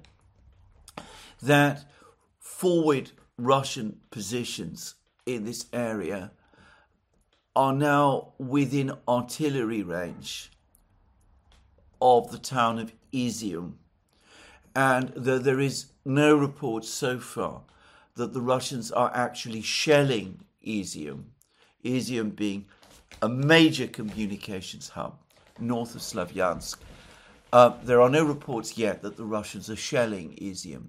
that forward Russian positions in this area are now within artillery range of the town of Izium. And though there is no report so far that the Russians are actually shelling Izium, Izium being a major communications hub north of Slavyansk, uh, there are no reports yet that the Russians are shelling Izium.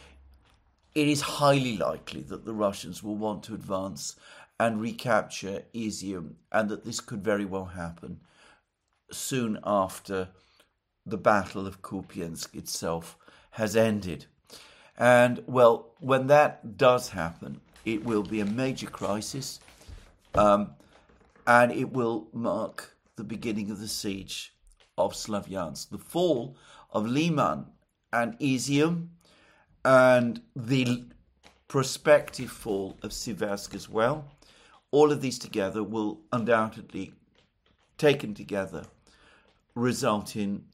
It is highly likely that the Russians will want to advance and recapture Izium, and that this could very well happen soon after the Battle of Kupiansk itself has ended. And, well, when that does happen, it will be a major crisis, um, and it will mark the beginning of the siege of Slavyansk, the fall of Liman and Izium, and the prospective fall of Siversk as well. All of these together will undoubtedly, taken together, result in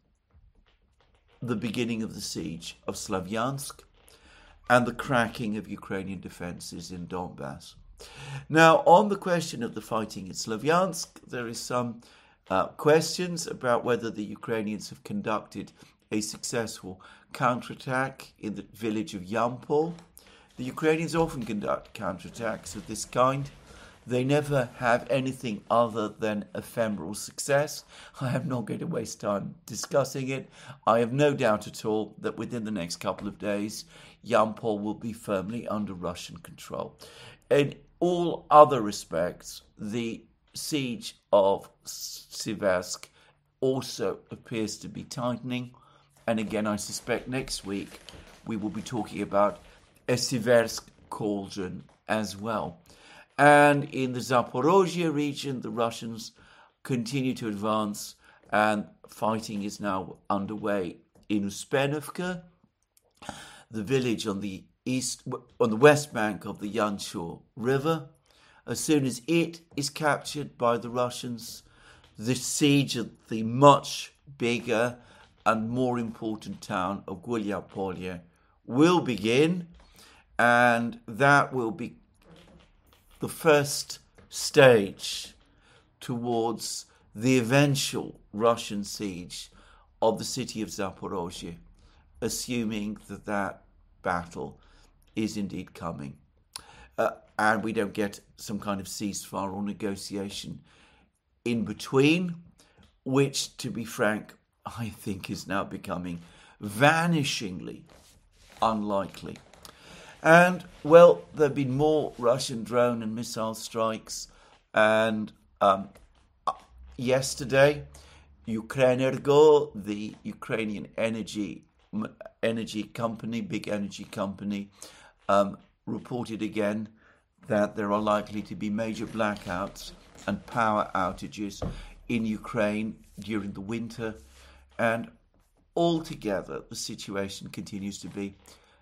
the beginning of the siege of Slavyansk and the cracking of Ukrainian defences in Donbass. Now, on the question of the fighting in Slavyansk, there is some uh, questions about whether the Ukrainians have conducted a successful counterattack in the village of Yampol. The Ukrainians often conduct counterattacks of this kind. They never have anything other than ephemeral success. I am not going to waste time discussing it. I have no doubt at all that within the next couple of days, Yampol will be firmly under Russian control. In all other respects, the siege of Siversk also appears to be tightening. And again, I suspect next week we will be talking about a Siversk cauldron as well. And in the Zaporozhye region, the Russians continue to advance, and fighting is now underway in Uspenovka, the village on the east, on the west bank of the Yanchur River. As soon as it is captured by the Russians, the siege of the much bigger and more important town of Gulyapolye will begin, and that will be the first stage towards the eventual Russian siege of the city of Zaporozhye, assuming that that battle is indeed coming. Uh, and we don't get some kind of ceasefire or negotiation in between, which, to be frank, I think is now becoming vanishingly unlikely. And, well, there have been more Russian drone and missile strikes. And um, yesterday, Ukrenergo, the Ukrainian energy energy company, big energy company, um, reported again that there are likely to be major blackouts and power outages in Ukraine during the winter. And altogether, the situation continues to be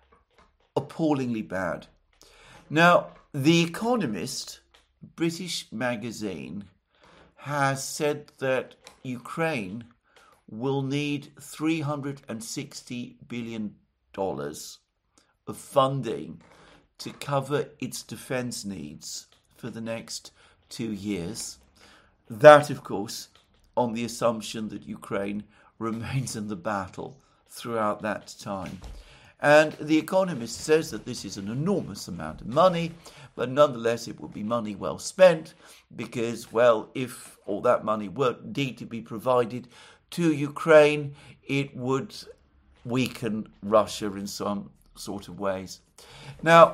appallingly bad. Now, The Economist, British magazine, has said that Ukraine will need three hundred sixty billion dollars of funding to cover its defense needs for the next two years. That, of course, on the assumption that Ukraine remains in the battle throughout that time. And The Economist says that this is an enormous amount of money, but nonetheless it will be money well spent because, well, if all that money were indeed to be provided to Ukraine, it would weaken Russia in some sort of ways. Now,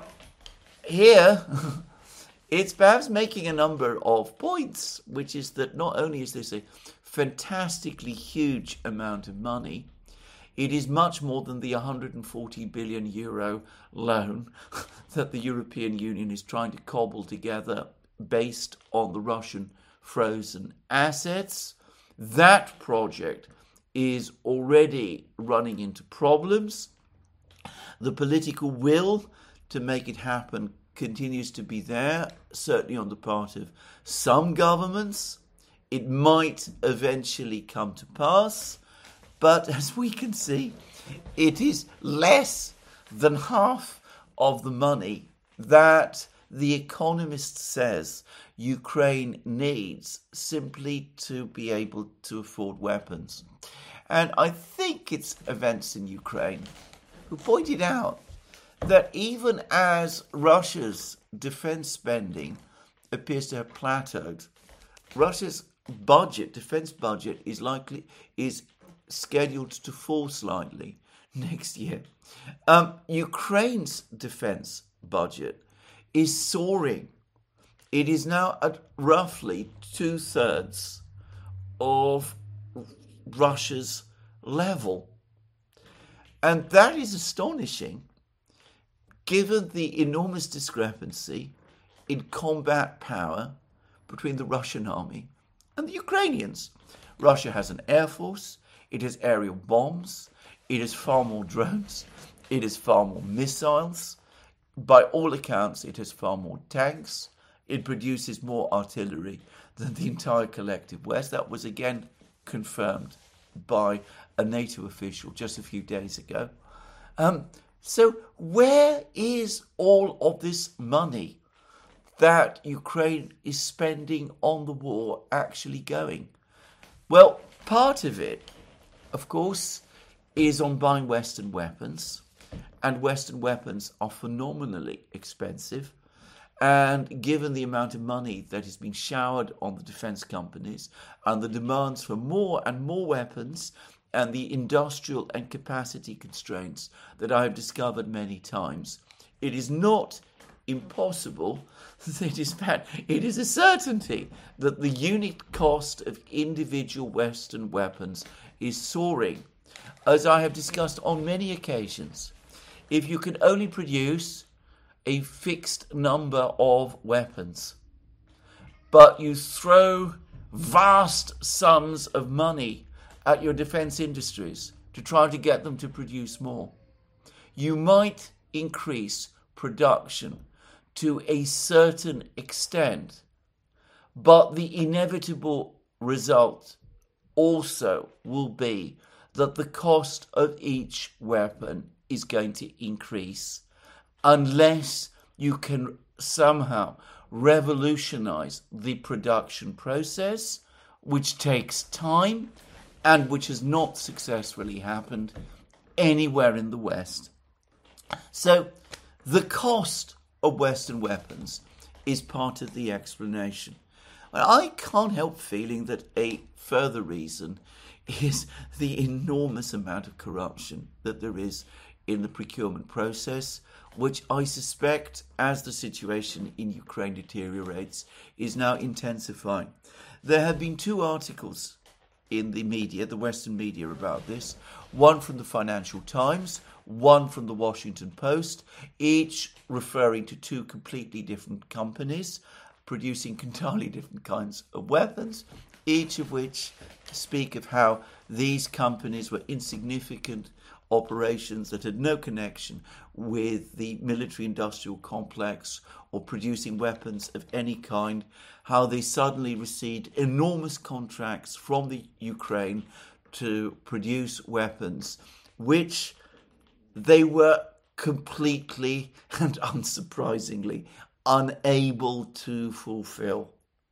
here, it's perhaps making a number of points, which is that not only is this a fantastically huge amount of money, it is much more than the one hundred forty billion euro loan that the European Union is trying to cobble together based on the Russian frozen assets. That project is already running into problems. The political will to make it happen continues to be there, certainly on the part of some governments. It might eventually come to pass. But as we can see, it is less than half of the money that The Economist says Ukraine needs simply to be able to afford weapons. And I think it's events in Ukraine who pointed out that even as Russia's defense spending appears to have plateaued, Russia's budget, defense budget, is likely is scheduled to fall slightly next year. Um, Ukraine's defense budget is soaring. It is now at roughly two-thirds of Russia's level. And that is astonishing, given the enormous discrepancy in combat power between the Russian army and the Ukrainians. Russia has an air force, it has aerial bombs, it has far more drones, it has far more missiles. By all accounts, it has far more tanks. It produces more artillery than the entire collective West. That was again confirmed by a NATO official just a few days ago. Um, so where is all of this money that Ukraine is spending on the war actually going? Well, part of it, of course, is on buying Western weapons. And Western weapons are phenomenally expensive. And given the amount of money that has been showered on the defense companies and the demands for more and more weapons and the industrial and capacity constraints that I have discovered many times, it is not impossible, it is fact, it is a certainty that the unit cost of individual Western weapons is soaring. As I have discussed on many occasions, if you can only produce a fixed number of weapons, but you throw vast sums of money at your defense industries to try to get them to produce more, you might increase production to a certain extent, but the inevitable result also will be that the cost of each weapon is going to increase unless you can somehow revolutionize the production process, which takes time and which has not successfully happened anywhere in the West. So the cost of Western weapons is part of the explanation. I can't help feeling that a further reason is the enormous amount of corruption that there is in the procurement process, which I suspect, as the situation in Ukraine deteriorates, is now intensifying. There have been two articles in the media, the Western media, about this, one from the Financial Times, one from the Washington Post, each referring to two completely different companies producing entirely different kinds of weapons, each of which speak of how these companies were insignificant operations that had no connection with the military-industrial complex or producing weapons of any kind, how they suddenly received enormous contracts from the Ukraine to produce weapons, which they were completely and unsurprisingly unable to fulfill.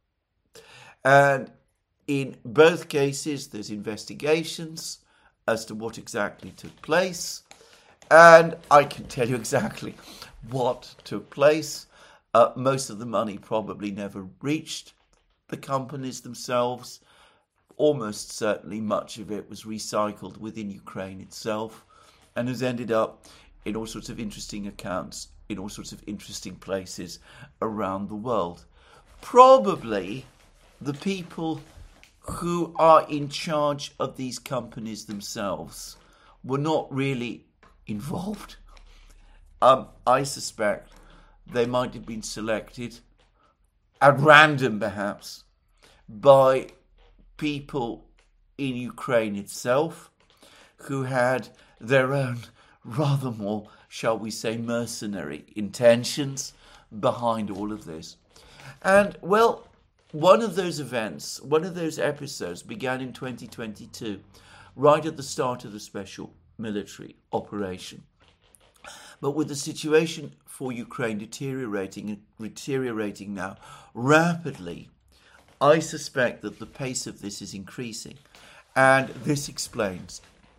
And in both cases, there's investigations as to what exactly took place, and I can tell you exactly what took place. Uh, most of the money probably never reached the companies themselves. Almost certainly much of it was recycled within Ukraine itself and has ended up in all sorts of interesting accounts in all sorts of interesting places around the world. Probably the people who are in charge of these companies themselves were not really involved. Um, I suspect they might have been selected at random, perhaps, by people in Ukraine itself who had their own rather more, shall we say, mercenary intentions behind all of this. And, well, one of those events, one of those episodes began in twenty twenty-two, right at the start of the special military operation. But with the situation for Ukraine deteriorating and deteriorating now rapidly, I suspect that the pace of this is increasing. And this explains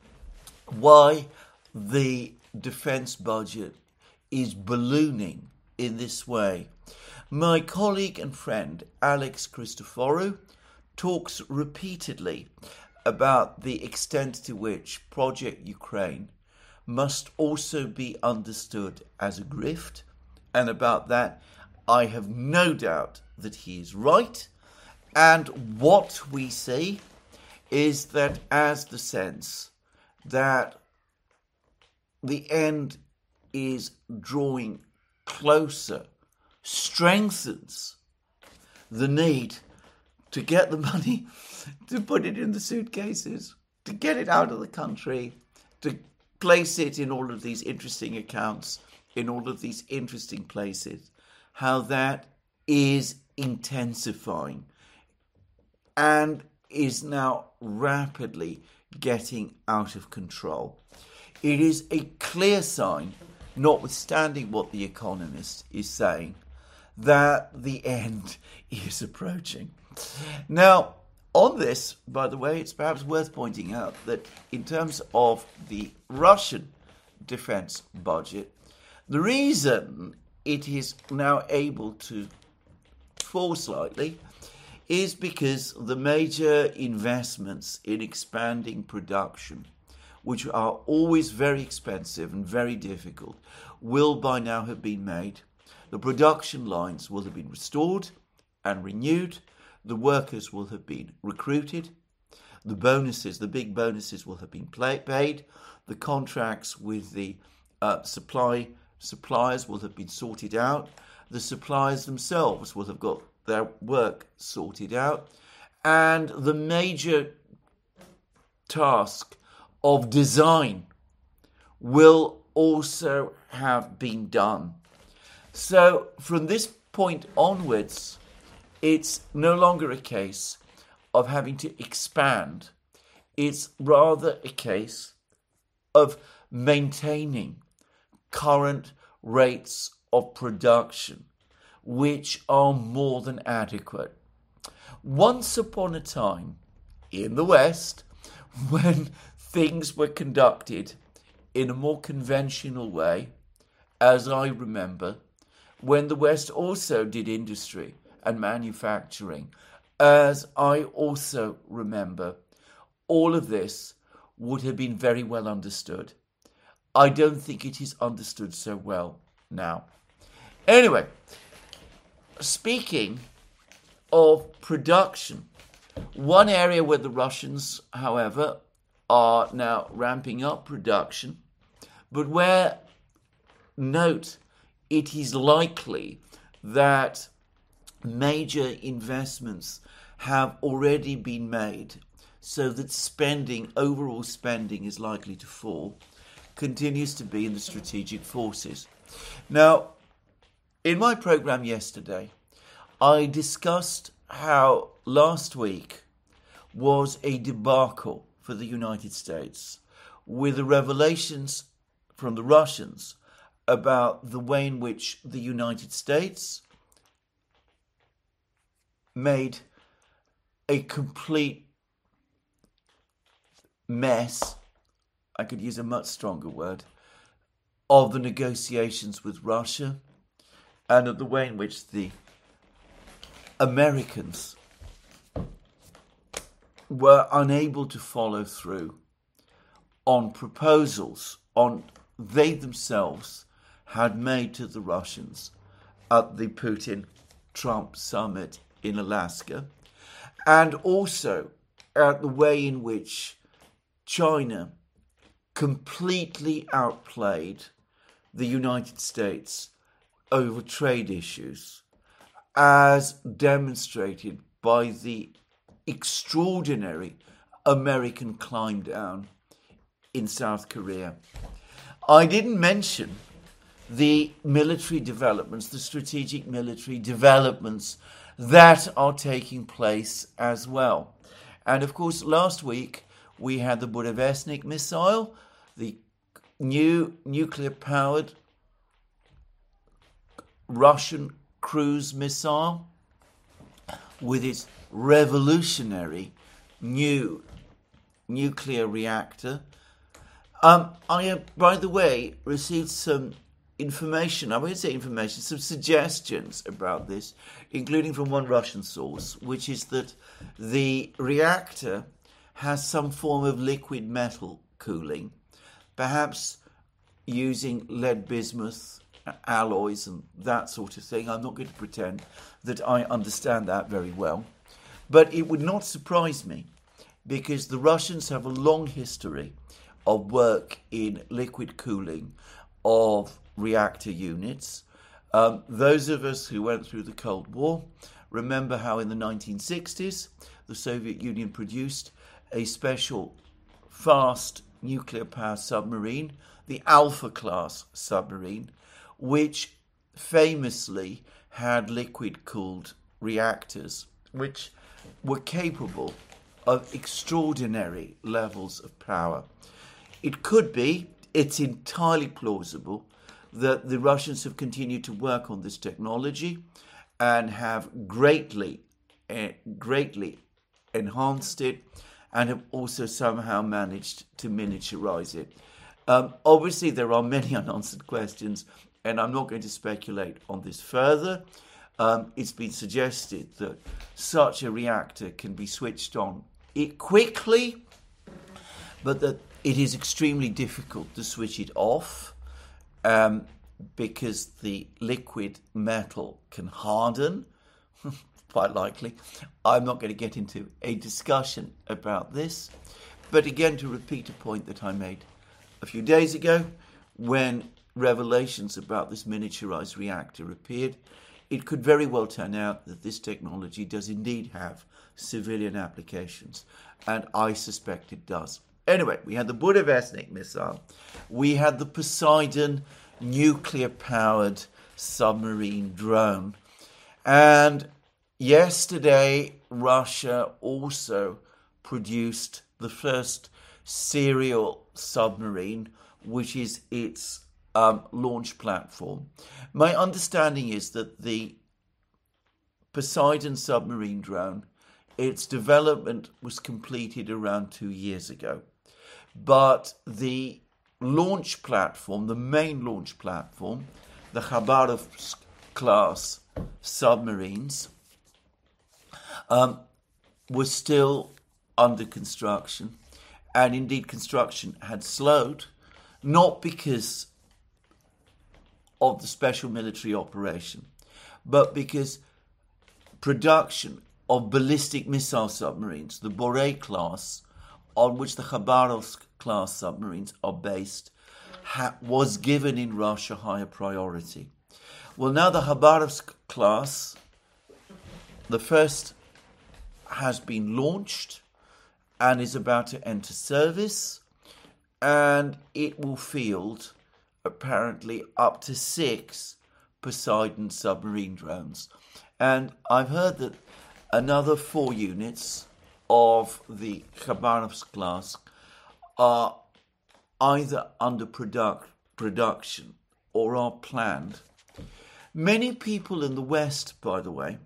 why the defense budget is ballooning in this way. My colleague and friend Alex Christoforou talks repeatedly about the extent to which Project Ukraine must also be understood as a grift, and about that I have no doubt that he is right. And what we see is that as the sense that the end is drawing closer, strengthens the need to get the money, to put it in the suitcases, to get it out of the country, to place it in all of these interesting accounts, in all of these interesting places, how that is intensifying and is now rapidly getting out of control. It is a clear sign, notwithstanding what The Economist is saying, that the end is approaching. Now, on this, by the way, it's perhaps worth pointing out that in terms of the Russian defense budget, the reason it is now able to fall slightly is because the major investments in expanding production, which are always very expensive and very difficult, will by now have been made. The production lines will have been restored and renewed. The workers will have been recruited. The bonuses, the big bonuses, will have been paid. The contracts with the uh, supply suppliers will have been sorted out. The suppliers themselves will have got their work sorted out. And the major task of design will also have been done. So from this point onwards, it's no longer a case of having to expand. It's rather a case of maintaining current rates of production, which are more than adequate. Once upon a time in the West, when things were conducted in a more conventional way, as I remember, when the West also did industry and manufacturing, as I also remember, all of this would have been very well understood. I don't think it is understood so well now. Anyway, speaking of production, one area where the Russians, however, are now ramping up production, but where, note, it is likely that major investments have already been made, so that spending, overall spending, is likely to fall, continues to be in the strategic forces. Now, in my program yesterday, I discussed how last week was a debacle for the United States, with the revelations from the Russians about the way in which the United States made a complete mess, I could use a much stronger word, of the negotiations with Russia, and of the way in which the Americans were unable to follow through on proposals on they themselves had made to the Russians at the Putin-Trump summit in Alaska, and also at the way in which China completely outplayed the United States over trade issues, as demonstrated by the extraordinary American climb down in South Korea. I didn't mention the military developments, the strategic military developments that are taking place as well. And of course, last week we had the Burevestnik missile, the new nuclear-powered Russian cruise missile with its revolutionary new nuclear reactor. Um, I have, by the way, received some information, I won't say information, some suggestions about this, including from one Russian source, which is that the reactor has some form of liquid metal cooling, perhaps using lead bismuth alloys and that sort of thing. I'm not going to pretend that I understand that very well, but it would not surprise me because the Russians have a long history of work in liquid cooling of reactor units. Um, those of us who went through the Cold War remember how in the nineteen sixties the Soviet Union produced a special fast nuclear power submarine, the Alpha class submarine, which famously had liquid cooled reactors which were capable of extraordinary levels of power. It could be, it's entirely plausible, that the Russians have continued to work on this technology and have greatly, uh, greatly enhanced it, and have also somehow managed to miniaturize it. Um, obviously, there are many unanswered questions, and I'm not going to speculate on this further. Um, it's been suggested that such a reactor can be switched on it quickly, but that it is extremely difficult to switch it off um, because the liquid metal can harden, quite likely. I'm not going to get into a discussion about this, but again, to repeat a point that I made a few days ago, when revelations about this miniaturized reactor appeared, it could very well turn out that this technology does indeed have civilian applications, and I suspect it does. Anyway, we had the Burevestnik missile, we had the Poseidon nuclear-powered submarine drone, and yesterday Russia also produced the first serial submarine, which is its um, launch platform. My understanding is that the Poseidon submarine drone, its development was completed around two years ago. But the launch platform, the main launch platform, the Khabarovsk class submarines, um, was still under construction. And indeed, construction had slowed, not because of the special military operation, but because production of ballistic missile submarines, the Borei class, on which the Khabarovsk class submarines are based, ha- was given in Russia higher priority. Well, now the Khabarovsk class, the first, has been launched and is about to enter service, and it will field apparently up to six Poseidon submarine drones. And I've heard that another four units of the Khabarovsk class are either under product, production or are planned. Many people in the West, by the way,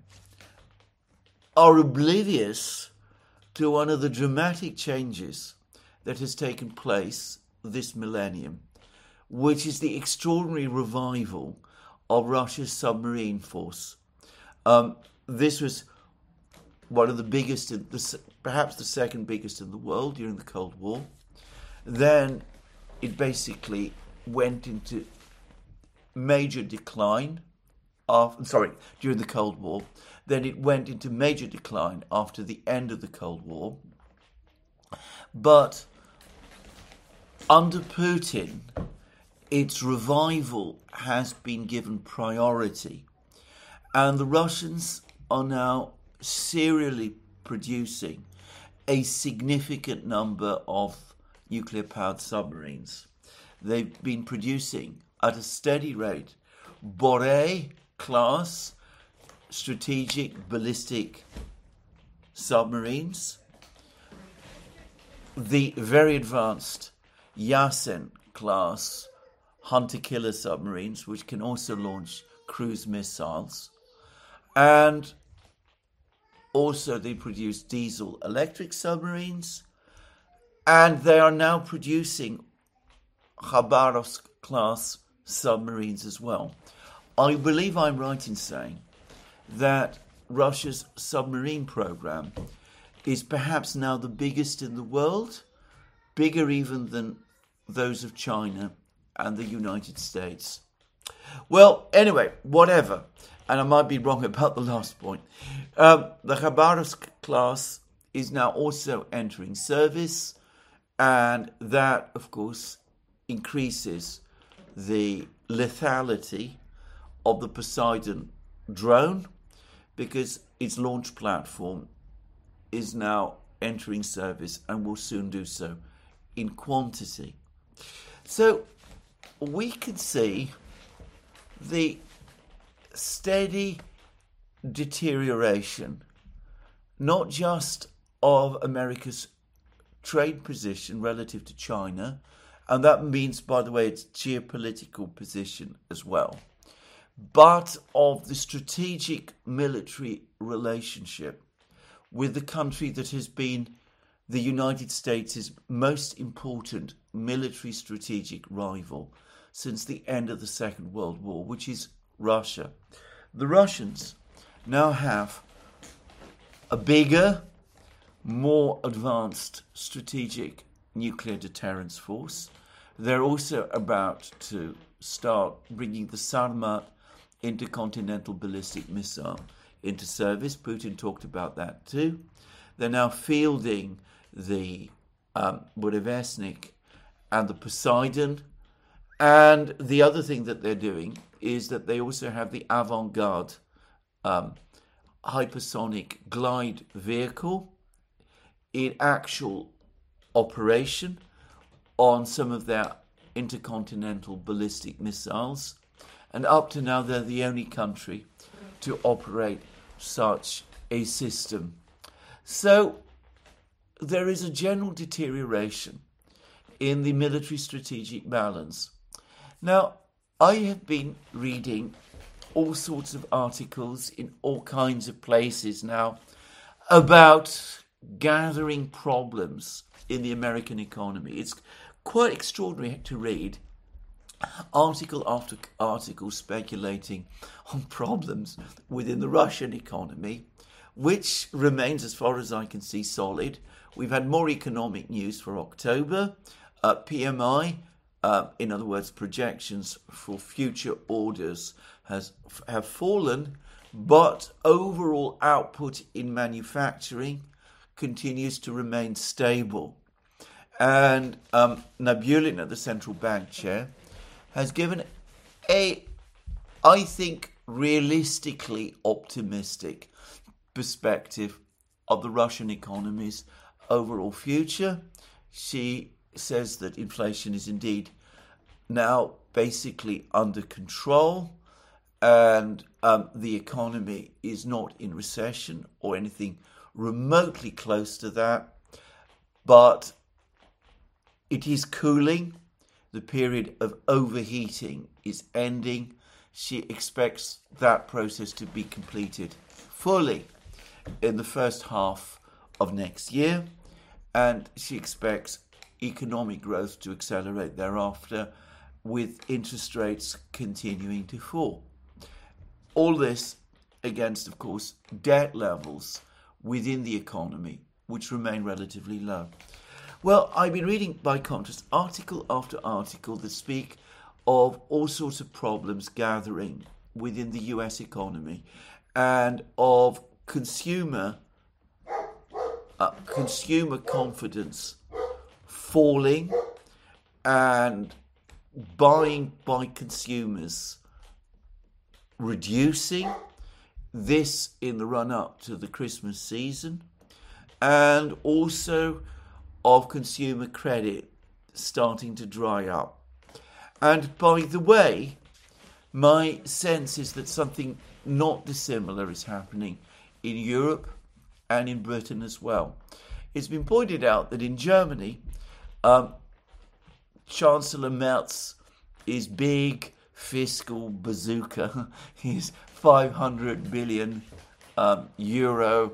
are oblivious to one of the dramatic changes that has taken place this millennium, which is the extraordinary revival of Russia's submarine force. Um, this was one of the biggest, in the, perhaps the second biggest in the world during the Cold War. Then it basically went into major decline. After, sorry, during the Cold War. Then it went into major decline after the end of the Cold War. But under Putin, its revival has been given priority. And the Russians are now serially producing a significant number of nuclear-powered submarines. They've been producing at a steady rate Borei class strategic ballistic submarines, the very advanced Yasen class hunter-killer submarines, which can also launch cruise missiles, and also they produce diesel-electric submarines, and they are now producing Khabarovsk class submarines as well. I believe I'm right in saying that Russia's submarine program is perhaps now the biggest in the world, bigger even than those of China and the United States. Well, anyway, whatever, and I might be wrong about the last point. Um, the Khabarovsk class is now also entering service, and that, of course, increases the lethality of the Poseidon drone, because its launch platform is now entering service and will soon do so in quantity. So we can see the steady deterioration, not just of America's trade position relative to China, and that means, by the way, its geopolitical position as well, but of the strategic military relationship with the country that has been the United States' most important military strategic rival since the end of the Second World War, which is Russia. The Russians now have a bigger, more advanced strategic nuclear deterrence force. They're also about to start bringing the Sarmat intercontinental ballistic missile into service. Putin talked about that too. They're now fielding the um, Burevestnik and the Poseidon. And the other thing that they're doing is that they also have the Avangard um, hypersonic glide vehicle in actual operation on some of their intercontinental ballistic missiles. And up to now, they're the only country to operate such a system. So there is a general deterioration in the military strategic balance. Now, I have been reading all sorts of articles in all kinds of places now about gathering problems in the American economy. It's quite extraordinary to read article after article speculating on problems within the Russian economy, which remains, as far as I can see, solid. We've had more economic news for October. Uh, P M I, uh, in other words, projections for future orders has have fallen, but overall output in manufacturing continues to remain stable. And um, Nabulina, the central bank chair, has given a, I think, realistically optimistic perspective of the Russian economy's overall future. She says that inflation is indeed now basically under control, and um, the economy is not in recession or anything remotely close to that, but it is cooling. The period of overheating is ending. She expects that process to be completed fully in the first half of next year, and she expects economic growth to accelerate thereafter, with interest rates continuing to fall. All this against, of course, debt levels within the economy, which remain relatively low. Well, I've been reading, by contrast, article after article that speak of all sorts of problems gathering within the U S economy, and of consumer uh, consumer confidence falling, and buying by consumers reducing, this in the run-up to the Christmas season, and also of consumer credit starting to dry up. And by the way, my sense is that something not dissimilar is happening in Europe and in Britain as well. It's been pointed out that in Germany, um, Chancellor Merz, his big fiscal bazooka, his five hundred billion um, euro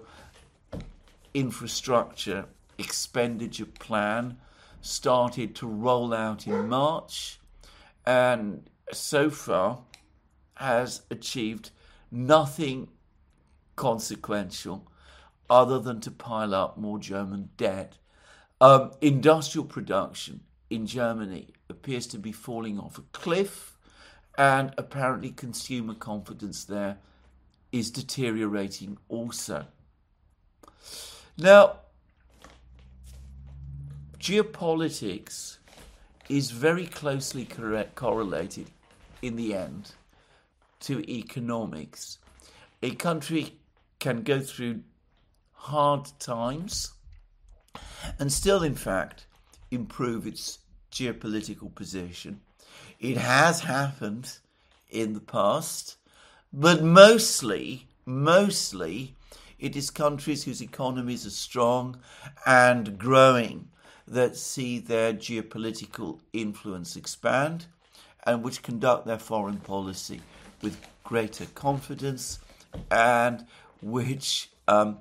infrastructure expenditure plan started to roll out in March, and so far has achieved nothing consequential other than to pile up more German debt. Um, industrial production in Germany appears to be falling off a cliff, and apparently consumer confidence there is deteriorating also. Now, geopolitics is very closely correct, correlated in the end to economics. A country can go through hard times and still, in fact, improve its geopolitical position. It has happened in the past, but mostly, mostly, it is countries whose economies are strong and growing that see their geopolitical influence expand and which conduct their foreign policy with greater confidence and which um,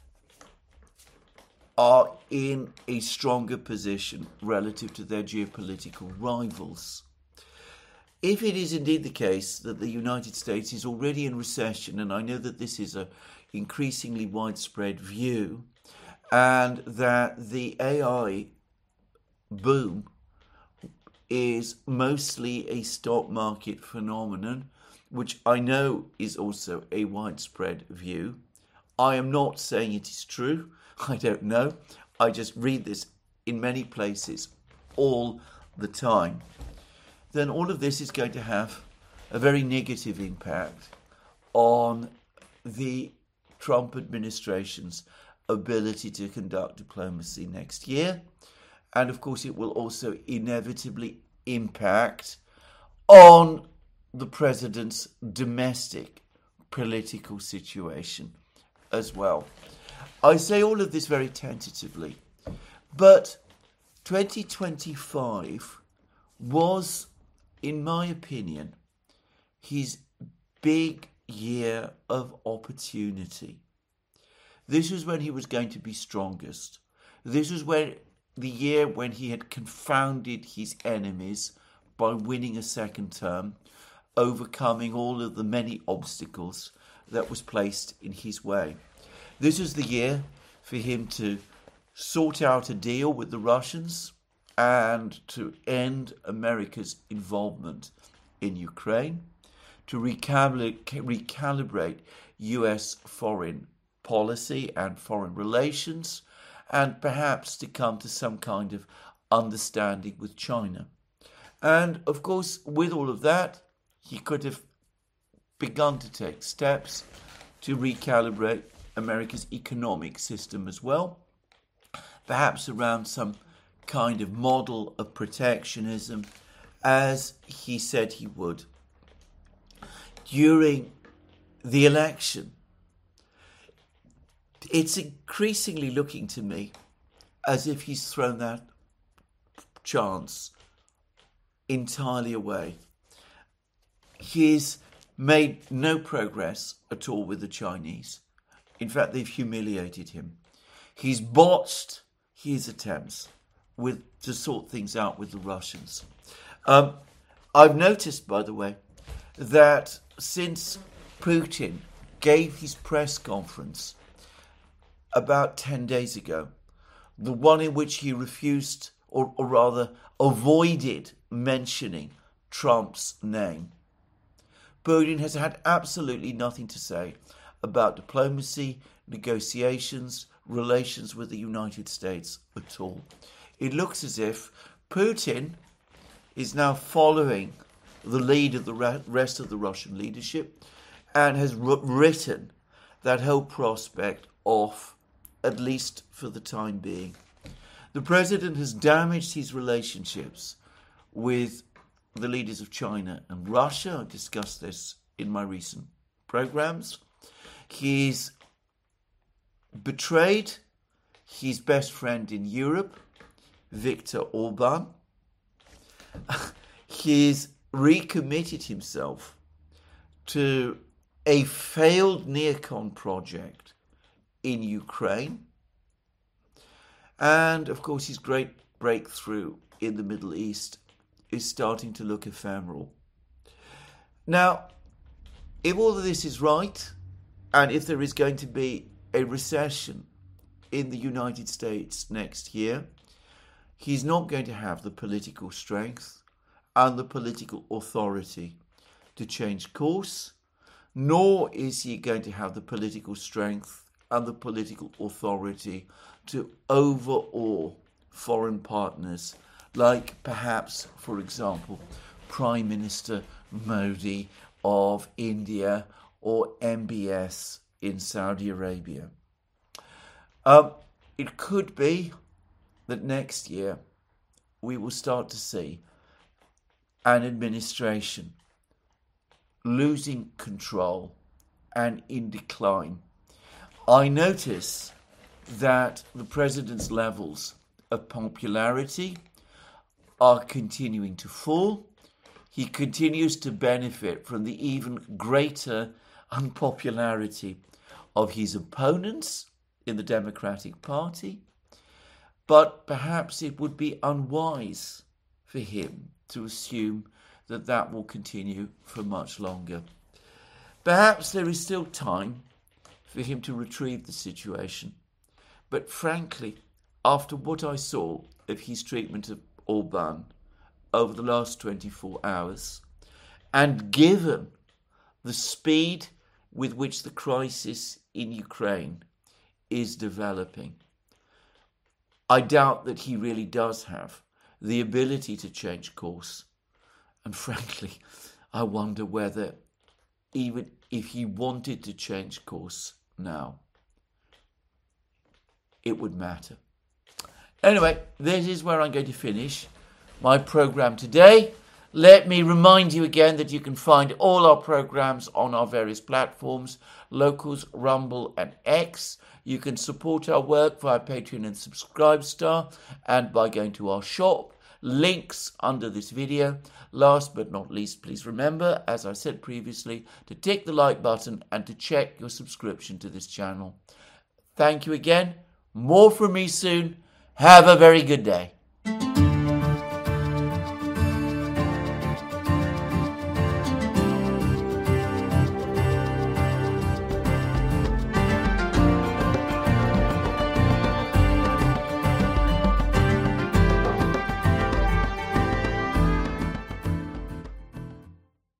are in a stronger position relative to their geopolitical rivals. If it is indeed the case that the United States is already in recession, and I know that this is an increasingly widespread view, and that the A I boom is mostly a stock market phenomenon, which I know is also a widespread view. I am not saying it is true. I don't know. I just read this in many places all the time. Then all of this is going to have a very negative impact on the Trump administration's ability to conduct diplomacy next year. And of course, it will also inevitably impact on the president's domestic political situation as well. I say all of this very tentatively, but twenty twenty-five was, in my opinion, his big year of opportunity. This was when he was going to be strongest. This was when the year when he had confounded his enemies by winning a second term, overcoming all of the many obstacles that was placed in his way. This was the year for him to sort out a deal with the Russians and to end America's involvement in Ukraine, to recalibrate, recalibrate U S foreign policy and foreign relations, and perhaps to come to some kind of understanding with China. And of course, with all of that, he could have begun to take steps to recalibrate America's economic system as well, perhaps around some kind of model of protectionism, as he said he would. During the election, it's increasingly looking to me as if he's thrown that chance entirely away. He's made no progress at all with the Chinese. In fact, they've humiliated him. He's botched his attempts with to sort things out with the Russians. Um, I've noticed, by the way, that since Putin gave his press conference about ten days ago, the one in which he refused, or, or rather avoided mentioning Trump's name, Putin has had absolutely nothing to say about diplomacy, negotiations, relations with the United States at all. It looks as if Putin is now following the lead of the rest of the Russian leadership and has written that whole prospect off, at least for the time being. The president has damaged his relationships with the leaders of China and Russia. I discussed this in my recent programs. He's betrayed his best friend in Europe, Viktor Orban. He's recommitted himself to a failed neocon project in Ukraine. And, of course, his great breakthrough in the Middle East is starting to look ephemeral. Now, if all of this is right, and if there is going to be a recession in the United States next year, he's not going to have the political strength and the political authority to change course, nor is he going to have the political strength and the political authority to overawe foreign partners, like perhaps, for example, Prime Minister Modi of India or M B S in Saudi Arabia. Um, it could be that next year we will start to see an administration losing control and in decline. I notice that the president's levels of popularity are continuing to fall. He continues to benefit from the even greater unpopularity of his opponents in the Democratic Party, but perhaps it would be unwise for him to assume that that will continue for much longer. Perhaps there is still time for him to retrieve the situation, but frankly, after what I saw of his treatment of Orban over the last twenty-four hours, and given the speed with which the crisis in Ukraine is developing, I doubt that he really does have the ability to change course. And frankly, I wonder whether even if he wanted to change course now, it would matter. Anyway, this is where I'm going to finish my program today. Let me remind you again that you can find all our programs on our various platforms, Locals, Rumble and X. You can support our work via Patreon and Subscribestar and by going to our shop. Links under this video. Last but not least, please remember, as I said previously, to tick the like button and to check your subscription to this channel. Thank you again. More from me soon. Have a very good day.